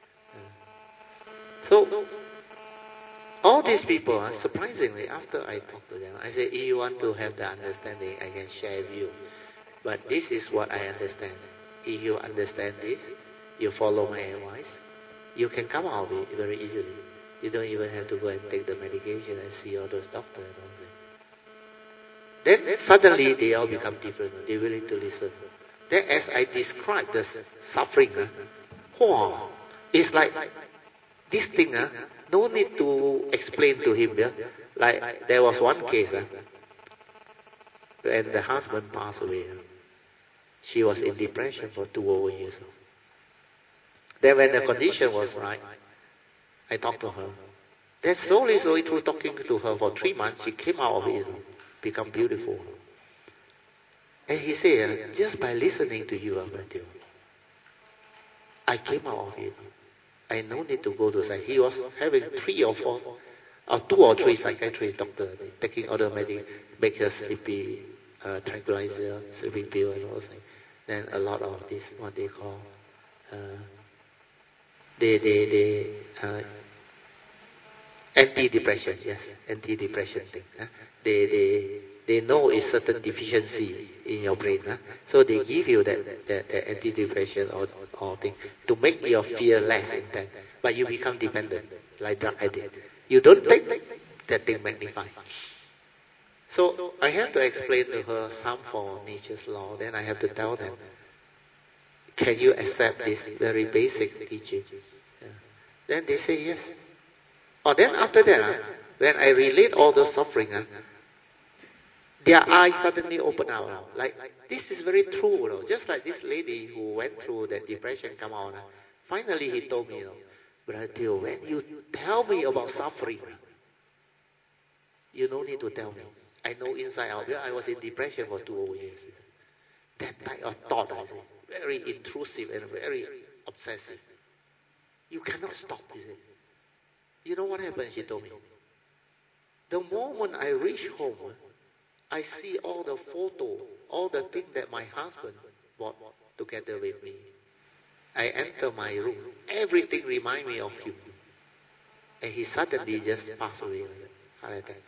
Uh, so, all these people, uh, surprisingly, after I talk to them, I say, if you want to have the understanding, I can share with you. But this is what I understand. If you understand this, you follow my advice, you can come out of it very easily. You don't even have to go and take the medication and see all those doctors and all that. Then suddenly they all become different. They're willing to listen. Then as I describe the suffering, uh, wow, it's like this thing, uh, no need to explain to him. Yeah? Like there was one case uh, when the husband passed away. Uh, she was in depression for two over years. Then when the condition was right, I talked to her. Then slowly, slowly through talking to her for three months, she came out of it, become beautiful. And he said, just by listening to you, Matthew, I came out of it. I no need to go to psych. He was having three or four, or two or three psychiatrist doctors taking other medic, make her sleepy, uh, tranquilizer, sleeping pill and all that. Then a lot of this, what they call, uh, they, they, they, uh, anti-depression, yes, anti-depression thing. Huh? They, they, they know it's certain deficiency in your brain. Huh? So they give you that, that, that anti-depression or, or thing to make your fear less intense. But you become dependent, like drug addict. You don't take, that thing magnifies. So I have to explain to her some form of nature's law. Then I have to tell them, can you accept this very basic teaching? Yeah. Then they say yes. Oh, then after that, uh, when I relate all those suffering, uh, their eyes suddenly open out. Like, this is very true. You know? Just like this lady who went through that depression come out. Uh, finally, he told me, you know, Brother Theo, when you tell me about suffering, you don't need to tell me. I know inside out. I was in depression for two whole years. That type of thought, I say, very intrusive and very obsessive. You cannot stop, you see. You know what happened, she told me? The moment I reach home, I see all the photo, all the things that my husband bought together with me. I enter my room. Everything reminds me of him. And he suddenly just passed away. Heart attack.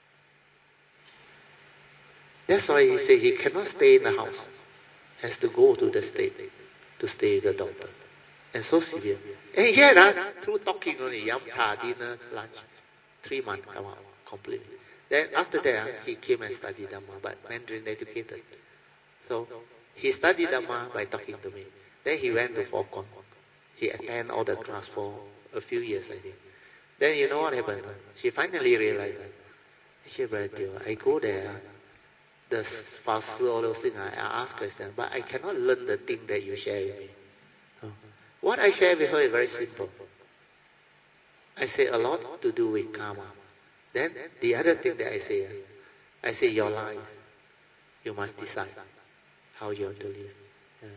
That's why he said he cannot stay in the house. Has to go to the state to stay with the doctor. And so severe. And yet, uh, through talking only, yum cha, dinner, lunch, three months come out completely. Then after that, uh, he came and studied Dhamma, but Mandarin educated. So he studied Dhamma by talking to me. Then he went to Fort Kong. He attended all the class for a few years, I think. Then you know what happened? She finally realized that. She said, Brother Theo, I go there, the spouse, all those things, I ask questions, but I cannot learn the thing that you share with me. Huh? What I share with her is very simple. I say a lot to do with karma. Then the other thing that I say, I say your life, you must decide how you want to live. Yeah.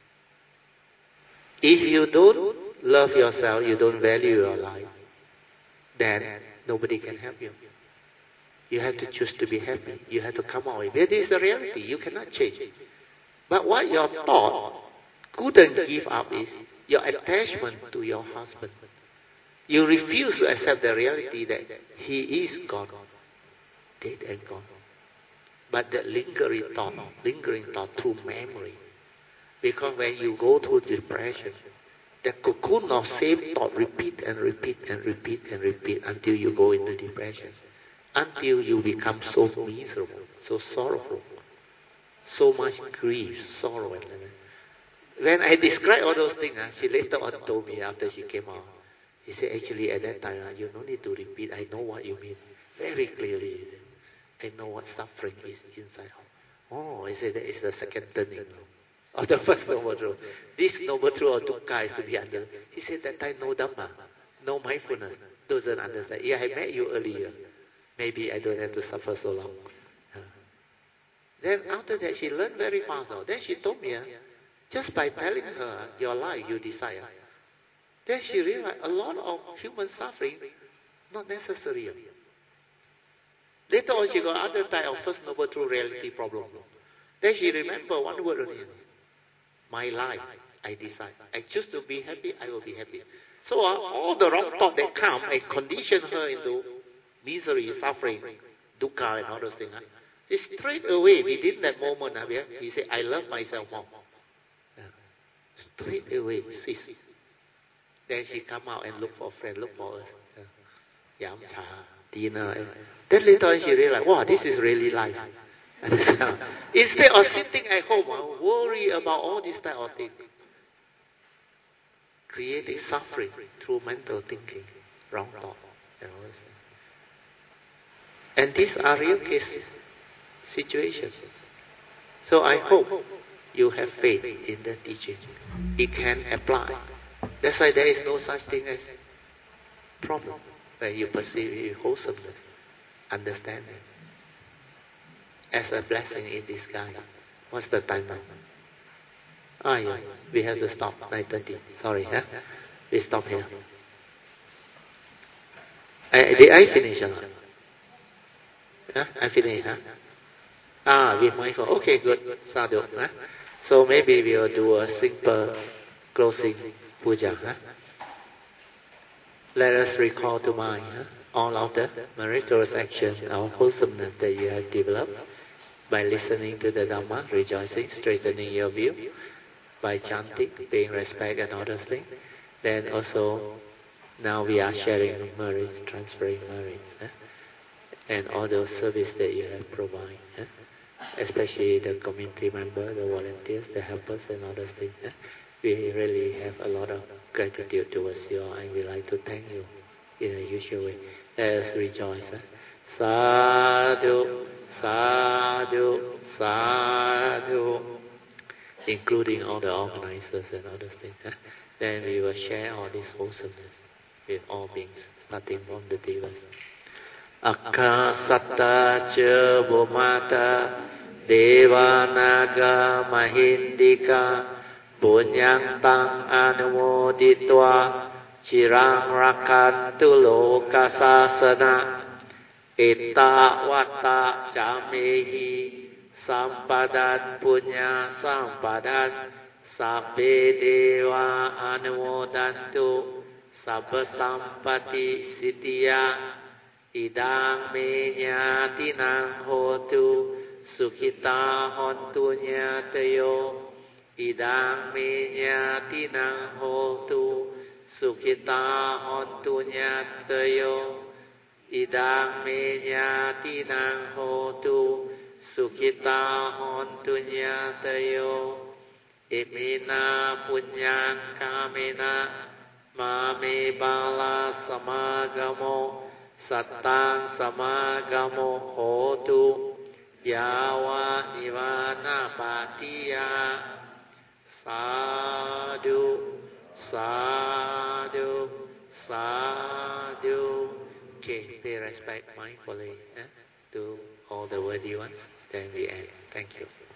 If you don't love yourself, you don't value your life, then nobody can help you. You have to choose to be happy. You have to come out with it. This is the reality. You cannot change it. But what your thought couldn't give up is your attachment to your husband. You refuse to accept the reality that he is gone, dead and gone. But that lingering thought, lingering thought through memory. Because when you go through depression, the cocoon of same thought repeat and repeat and repeat and repeat until you go into depression. Until you become so miserable, so sorrowful, so much grief, sorrow. When I describe all those things, uh, she later on told me after she came out, he said, actually at that time, uh, you don't need to repeat, I know what you mean. Very clearly. I know what suffering is inside. Oh, I said that is the second turning. Or the first noble truth. This noble truth or dukkha is to be under. He said that time no Dhamma, no mindfulness, doesn't understand. Yeah, I met you earlier. Maybe I don't have to suffer so long. Uh. Then after that, she learned very fast now. Then she told me, uh, just by telling her your life, you decide. Uh, then she realized a lot of human suffering, not necessary. Later on, she got other type of first noble true reality problem. Then she remembered one word only. My life, I decide. I choose to be happy, I will be happy. So uh, all the wrong thought that come and condition her into misery, suffering, dukkha and all those things. Huh? Straight away, within that moment, uh, he said, I love myself more. Yeah. Straight away, cease. Then she come out and look for a friend, look for us. Yeah. Yam cha, dinner. Then later on she realized, wow, this is really life. Instead of sitting at home, uh, worry about all these type of things. Creating suffering through mental thinking, wrong thought, and all this. And these are real case situations. So I hope you have faith in the teaching. It can apply. That's why there is no such thing as problem. When you perceive wholesomeness, understanding, as a blessing in disguise. What's the time now? Ah, yeah, we have to stop nine thirty. Sorry, huh? We stop here. I, did I finish or not? Huh? I finished, huh? Ah, with mindful. Okay, good. Sadhu. Huh? So maybe we'll do a simple closing puja. Huh? Let us recall to mind huh? all of the meritorious action or wholesomeness that you have developed by listening to the Dhamma, rejoicing, straightening your view, by chanting, paying respect and all those things. Then also, now we are sharing merits, transferring merits. Huh? And all those service that you have provided, eh? Especially the community member, the volunteers, the helpers and all those things. Eh? We really have a lot of gratitude towards you and we like to thank you in a usual way. Let's rejoice. Eh? Sadhu, sadhu, sadhu, including all the organizers and other things. Eh? Then we will share all this wholesomeness with all beings, starting from the devas. Akasatta cha bhumata devanaga mahindika punyang tang anumoditva chirang rakantu lokasasana ita wata jamehi sampadan punya sampadan sabbe deva anumodantu sabba sampati siddhya idang me nyatinang hotu sukhita hontu nyatayo idang me nyatinang hotu sukhita hontu nyatayo idang me nyatinang hotu sukhita hontu nyatayo imina punyang kamena mame bala samagamo sattang samagamo hotu yawa nivana patiya sadhu sadhu sadhu. Okay, pay respect mindfully eh, to all the worthy ones. Then we end. Thank you.